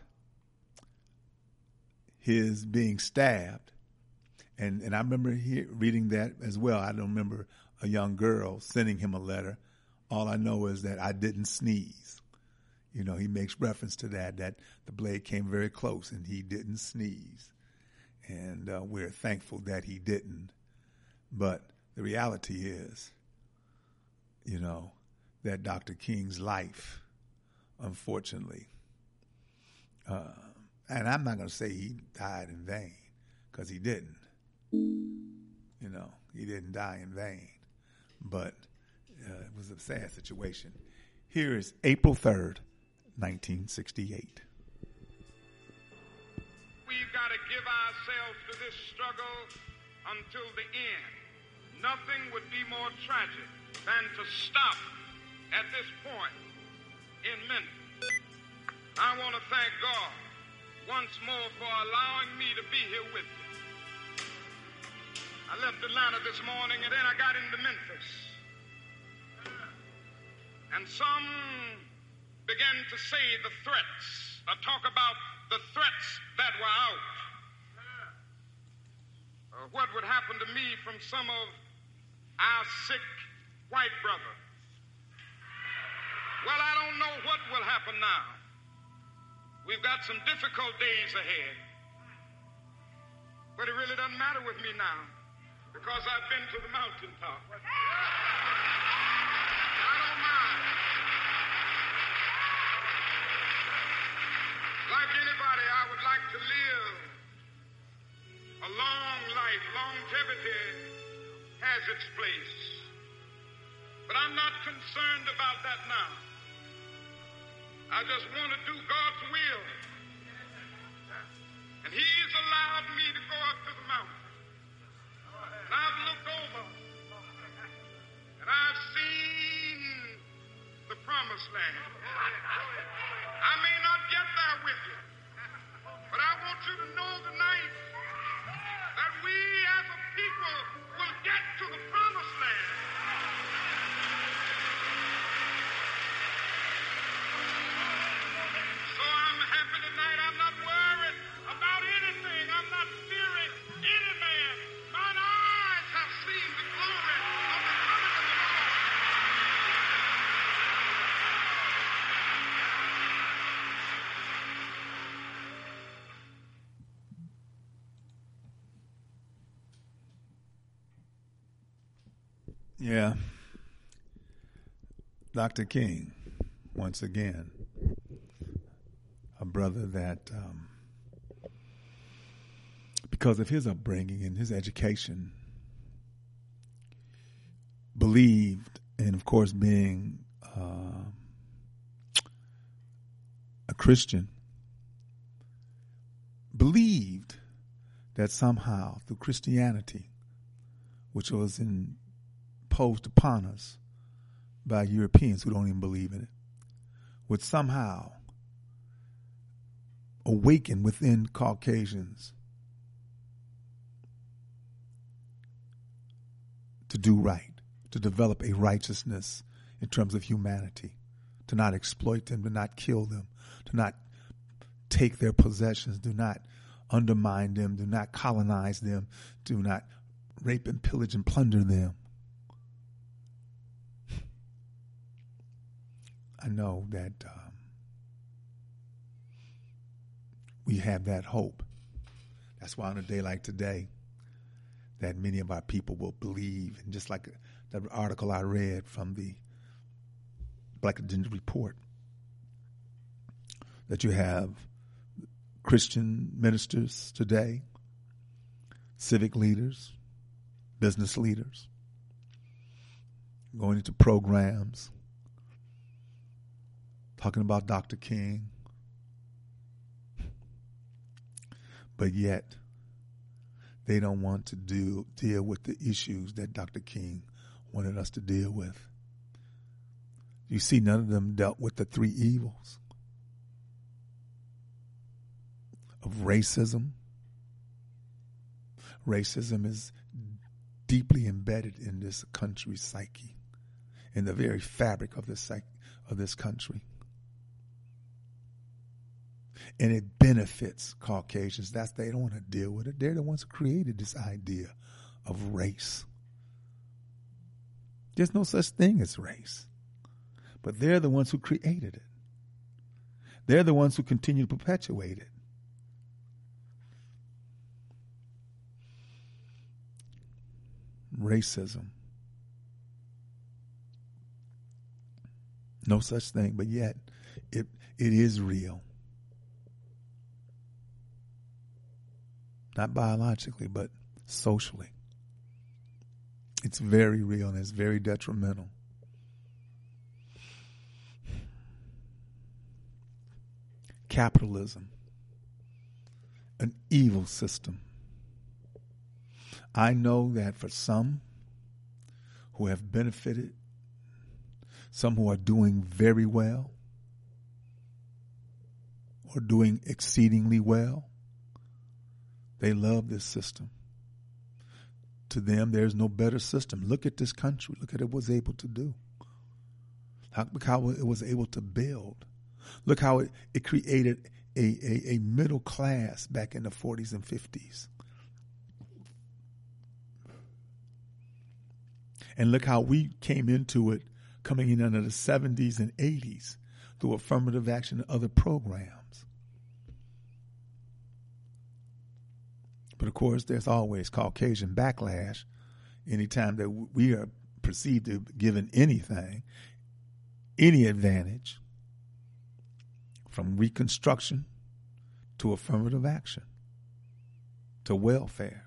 his being stabbed, and and I remember he, reading that as well. I don't remember a young girl sending him a letter. All I know is that I didn't sneeze. You know, he makes reference to that, that the blade came very close and he didn't sneeze, and uh, we're thankful that he didn't. But the reality is, you know, that Doctor King's life, unfortunately, uh, and I'm not going to say he died in vain, because he didn't. You know, he didn't die in vain, but uh, it was a sad situation. Here is April third, nineteen sixty-eight. We've got to give ourselves to this struggle until the end. Nothing would be more tragic than to stop at this point in Memphis. I want to thank God once more for allowing me to be here with you. I left Atlanta this morning and then I got into Memphis. And some began to say the threats, or talk about the threats that were out. Uh, what would happen to me from some of our sick white brother. Well, I don't know what will happen now. We've got some difficult days ahead. But it really doesn't matter with me now because I've been to the mountaintop. I don't mind. a long life, longevity has its place. But I'm not concerned about that now. I just want to do God's will. And He's allowed me to go up to the mountain. And I've looked over and I've seen the promised land. I may not get there with you, but I want you to know tonight that we as a people will get to the promised land. So I'm happy tonight. I'm not worried about anything. I'm not fearing any man. Mine eyes have seen the glory of the coming of the Lord. Yeah. Doctor King, once again, a brother that, um, because of his upbringing and his education, believed, and of course being uh, a Christian, believed that somehow through Christianity, which was imposed upon us by Europeans who don't even believe in it, would somehow awaken within Caucasians to do right, to develop a righteousness in terms of humanity, to not exploit them, to not kill them, to not take their possessions, do not undermine them, do not colonize them, do not rape and pillage and plunder them. I know that um, we have that hope. That's why on a day like today, that many of our people will believe, and just like the article I read from the Black Agenda Report, that you have Christian ministers today, civic leaders, business leaders, going into programs, talking about Doctor King, but yet they don't want to do deal with the issues that Doctor King wanted us to deal with. You see, none of them dealt with the three evils of racism. Racism is deeply embedded in this country's psyche, in the very fabric of this psyche, of this country. And it benefits Caucasians. That's, they don't want to deal with it. They're the ones who created this idea of race. There's no such thing as race. But they're the ones who created it. They're the ones who continue to perpetuate it. Racism. No such thing, but yet it it is real. Not biologically, but socially. It's very real and it's very detrimental. Capitalism, an evil system. I know that for some who have benefited, some who are doing very well or doing exceedingly well, they love this system. To them, there's no better system. Look at this country. Look at what it was able to do. Look how it was able to build. Look how it, it created a, a, a middle class back in the forties and fifties. And look how we came into it coming in under the seventies and eighties through affirmative action and other programs. But of course, there's always Caucasian backlash anytime that we are perceived to be given anything, any advantage, from Reconstruction to affirmative action. to welfare.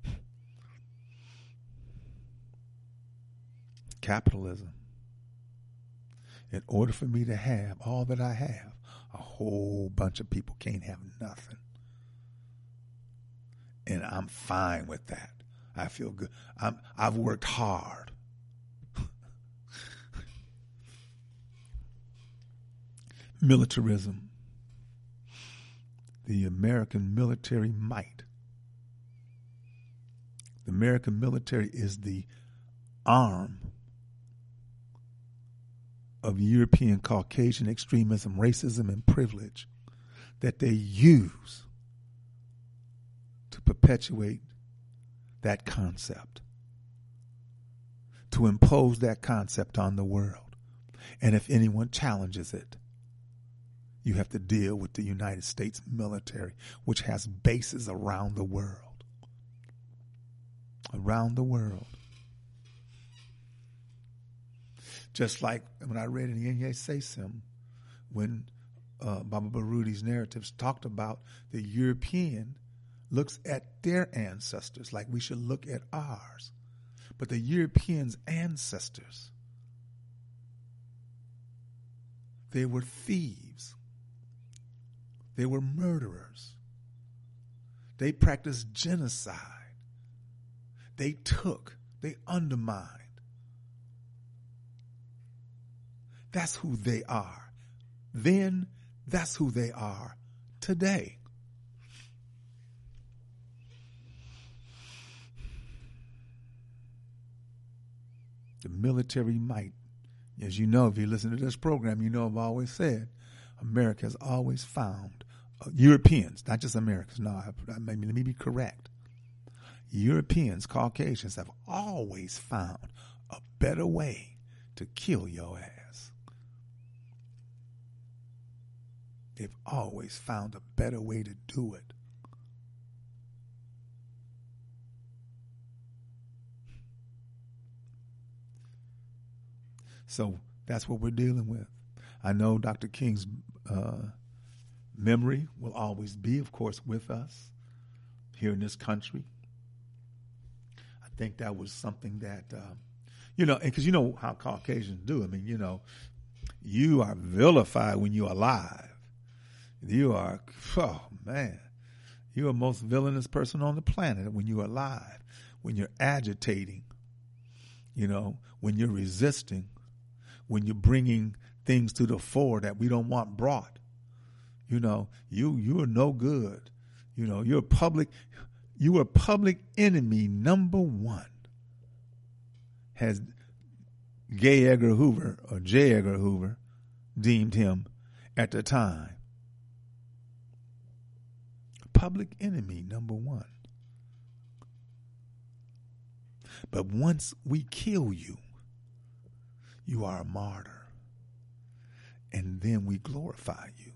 Capitalism. In order for me to have all that I have, a whole bunch of people can't have nothing. And I'm fine with that. I feel good. I'm, I've worked hard. Militarism. The American military might. The American military is the arm of European Caucasian extremism, racism, and privilege that they use to perpetuate that concept, to impose that concept on the world. And if anyone challenges it, you have to deal with the United States military, which has bases around the world. Around the world. Just like when I read in Yenye Sesim, when uh, Baba Barudi's narratives talked about the European looks at their ancestors like we should look at ours. But the Europeans' ancestors, they were thieves. They were murderers. They practiced genocide. They took, they undermined. That's who they are. Then, that's who they are today. The military might. As you know, if you listen to this program, you know I've always said, America has always found, uh, Europeans, not just Americans, no, I, I, let me be correct. Europeans, Caucasians have always found a better way to kill your ass. They've always found a better way to do it. So that's what we're dealing with. I know Doctor King's uh, memory will always be, of course, with us here in this country. I think that was something that, uh, you know, because you know how Caucasians do. I mean, you know, you are vilified when you're alive. You are, oh, man, you are the most villainous person on the planet when you're alive, when you're agitating, you know, when you're resisting, when you're bringing things to the fore that we don't want brought. You know, you you are no good. You know, you're public, you are public enemy number one, has Gay Edgar Hoover or J. Edgar Hoover deemed him at the time. Public enemy number one. But once we kill you, you are a martyr. And then we glorify you.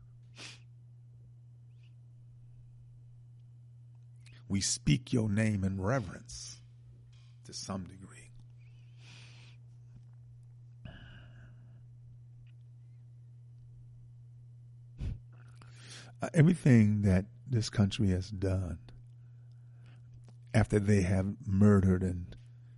We speak your name in reverence to some degree. Uh, everything that this country has done after they have murdered and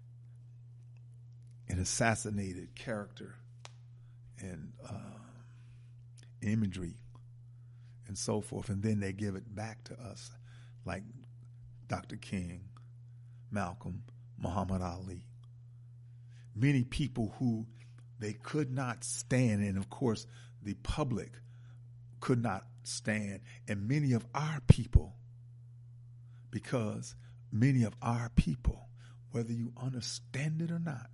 and assassinated character and uh, imagery and so forth, and then they give it back to us like Doctor King, Malcolm, Muhammad Ali. Many people who they could not stand, and of course the public could not stand, and many of our people, because many of our people, whether you understand it or not,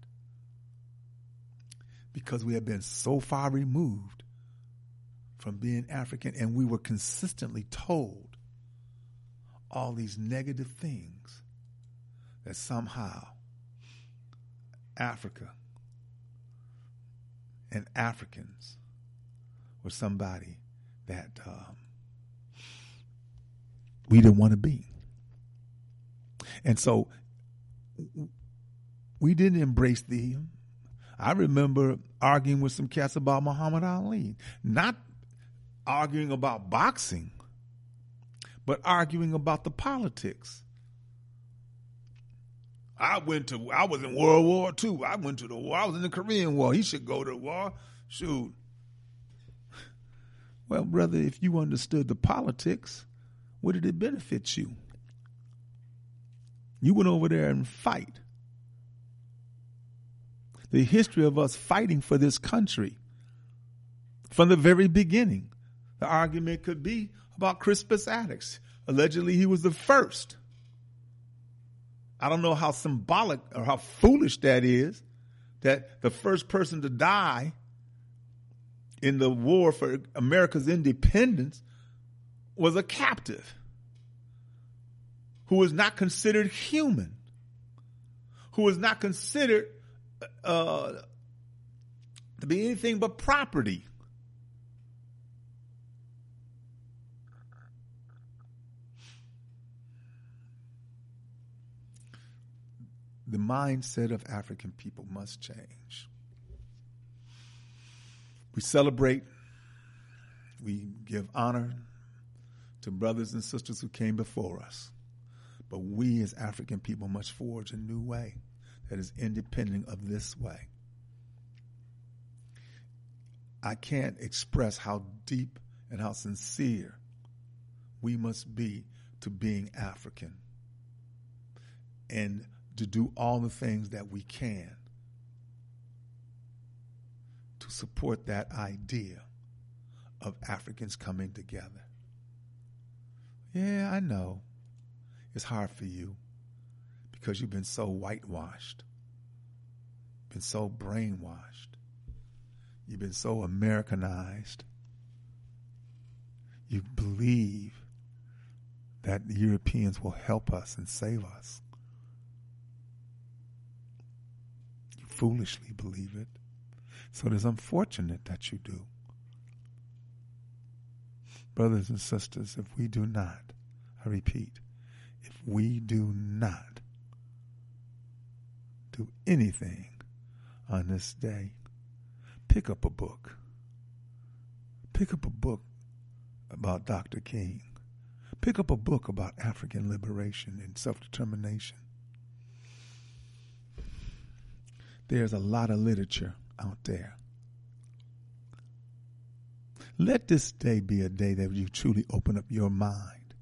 because we have been so far removed from being African, and we were consistently told all these negative things, that somehow Africa and Africans were somebody that um, we didn't want to be. And so we didn't embrace the, I remember arguing with some cats about Muhammad Ali, not arguing about boxing, but arguing about the politics. I went to, I was in World War Two. I went to the war. I was in the Korean War. He should go to the war. Shoot. Well, brother, if you understood the politics, what did it benefit you? You went over there and fight. The history of us fighting for this country from the very beginning. The argument could be about Crispus Attucks. Allegedly, he was the first. I don't know how symbolic or how foolish that is, that the first person to die in the war for America's independence was a captive who was not considered human, who was not considered uh, to be anything but property. The mindset of African people must change. We celebrate, we give honor to brothers and sisters who came before us. But we as African people must forge a new way that is independent of this way. I can't express how deep and how sincere we must be to being African and to do all the things that we can to support that idea of Africans coming together. Yeah, I know it's hard for you because you've been so whitewashed, been so brainwashed, you've been so Americanized. You believe that the Europeans will help us and save us. You foolishly believe it. So it is unfortunate that you do. Brothers and sisters, if we do not, I repeat, if we do not do anything on this day, pick up a book. Pick up a book about Doctor King. Pick up a book about African liberation and self-determination. There's a lot of literature out there. Let this day be a day that you truly open up your mind,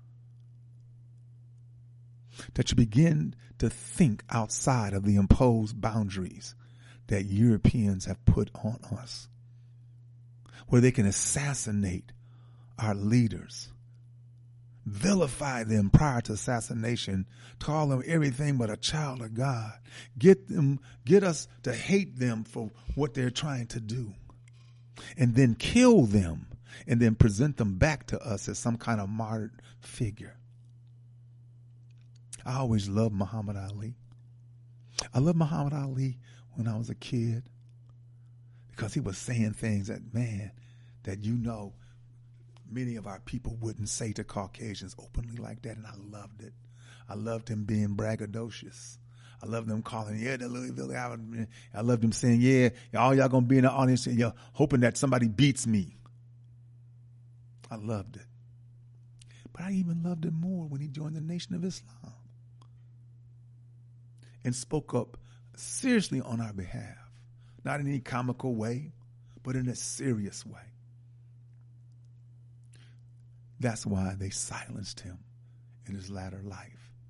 that you begin to think outside of the imposed boundaries that Europeans have put on us, where they can assassinate our leaders, vilify them prior to assassination, call them everything but a child of God, get them, get us to hate them for what they're trying to do, and then kill them, and then present them back to us as some kind of martyred figure. I always loved Muhammad Ali. I loved Muhammad Ali when I was a kid because he was saying things that, man, that you know many of our people wouldn't say to Caucasians openly like that, and I loved it. I loved him being braggadocious. I loved them calling, yeah, the Louisville. I loved him saying, yeah, all y'all gonna be in the audience, and you're hoping that somebody beats me. I loved it. But I even loved it more when he joined the Nation of Islam and spoke up seriously on our behalf, not in any comical way, but in a serious way. That's why they silenced him in his latter life.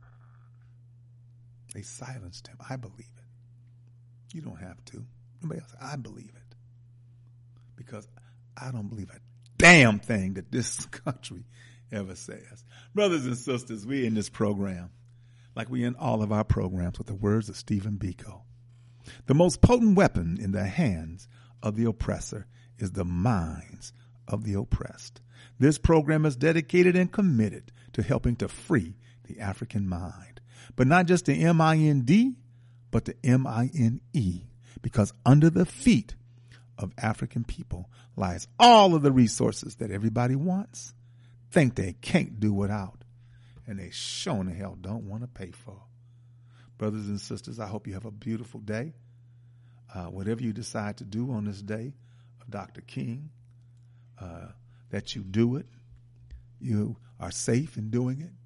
They silenced him. I believe it. You don't have to. Nobody else. I believe it. Because I don't believe a damn thing that this country ever says. Brothers and sisters, we in this program, like we in all of our programs, with the words of Stephen Biko. The most potent weapon in the hands of the oppressor is the minds of the oppressed. This program is dedicated and committed to helping to free the African mind. But not just the M I N D, but the M I N E. Because under the feet of African people lies all of the resources that everybody wants, think they can't do without, and they sure in the hell don't want to pay for. Brothers and sisters, I hope you have a beautiful day. Uh, whatever you decide to do on this day of Doctor King, uh, that you do it You are safe in doing it.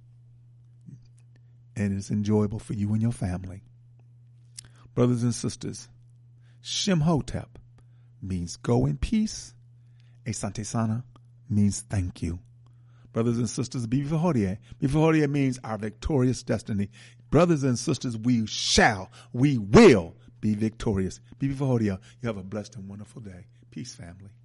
And it's enjoyable for you and your family. Brothers and sisters, Shemhotep means go in peace. Asante Sana means thank you. Brothers and sisters, Bibi Hodie. Bibi Hodie means our victorious destiny. Brothers and sisters, we shall, we will be victorious. Bibi Hodie, you have a blessed and wonderful day. Peace, family.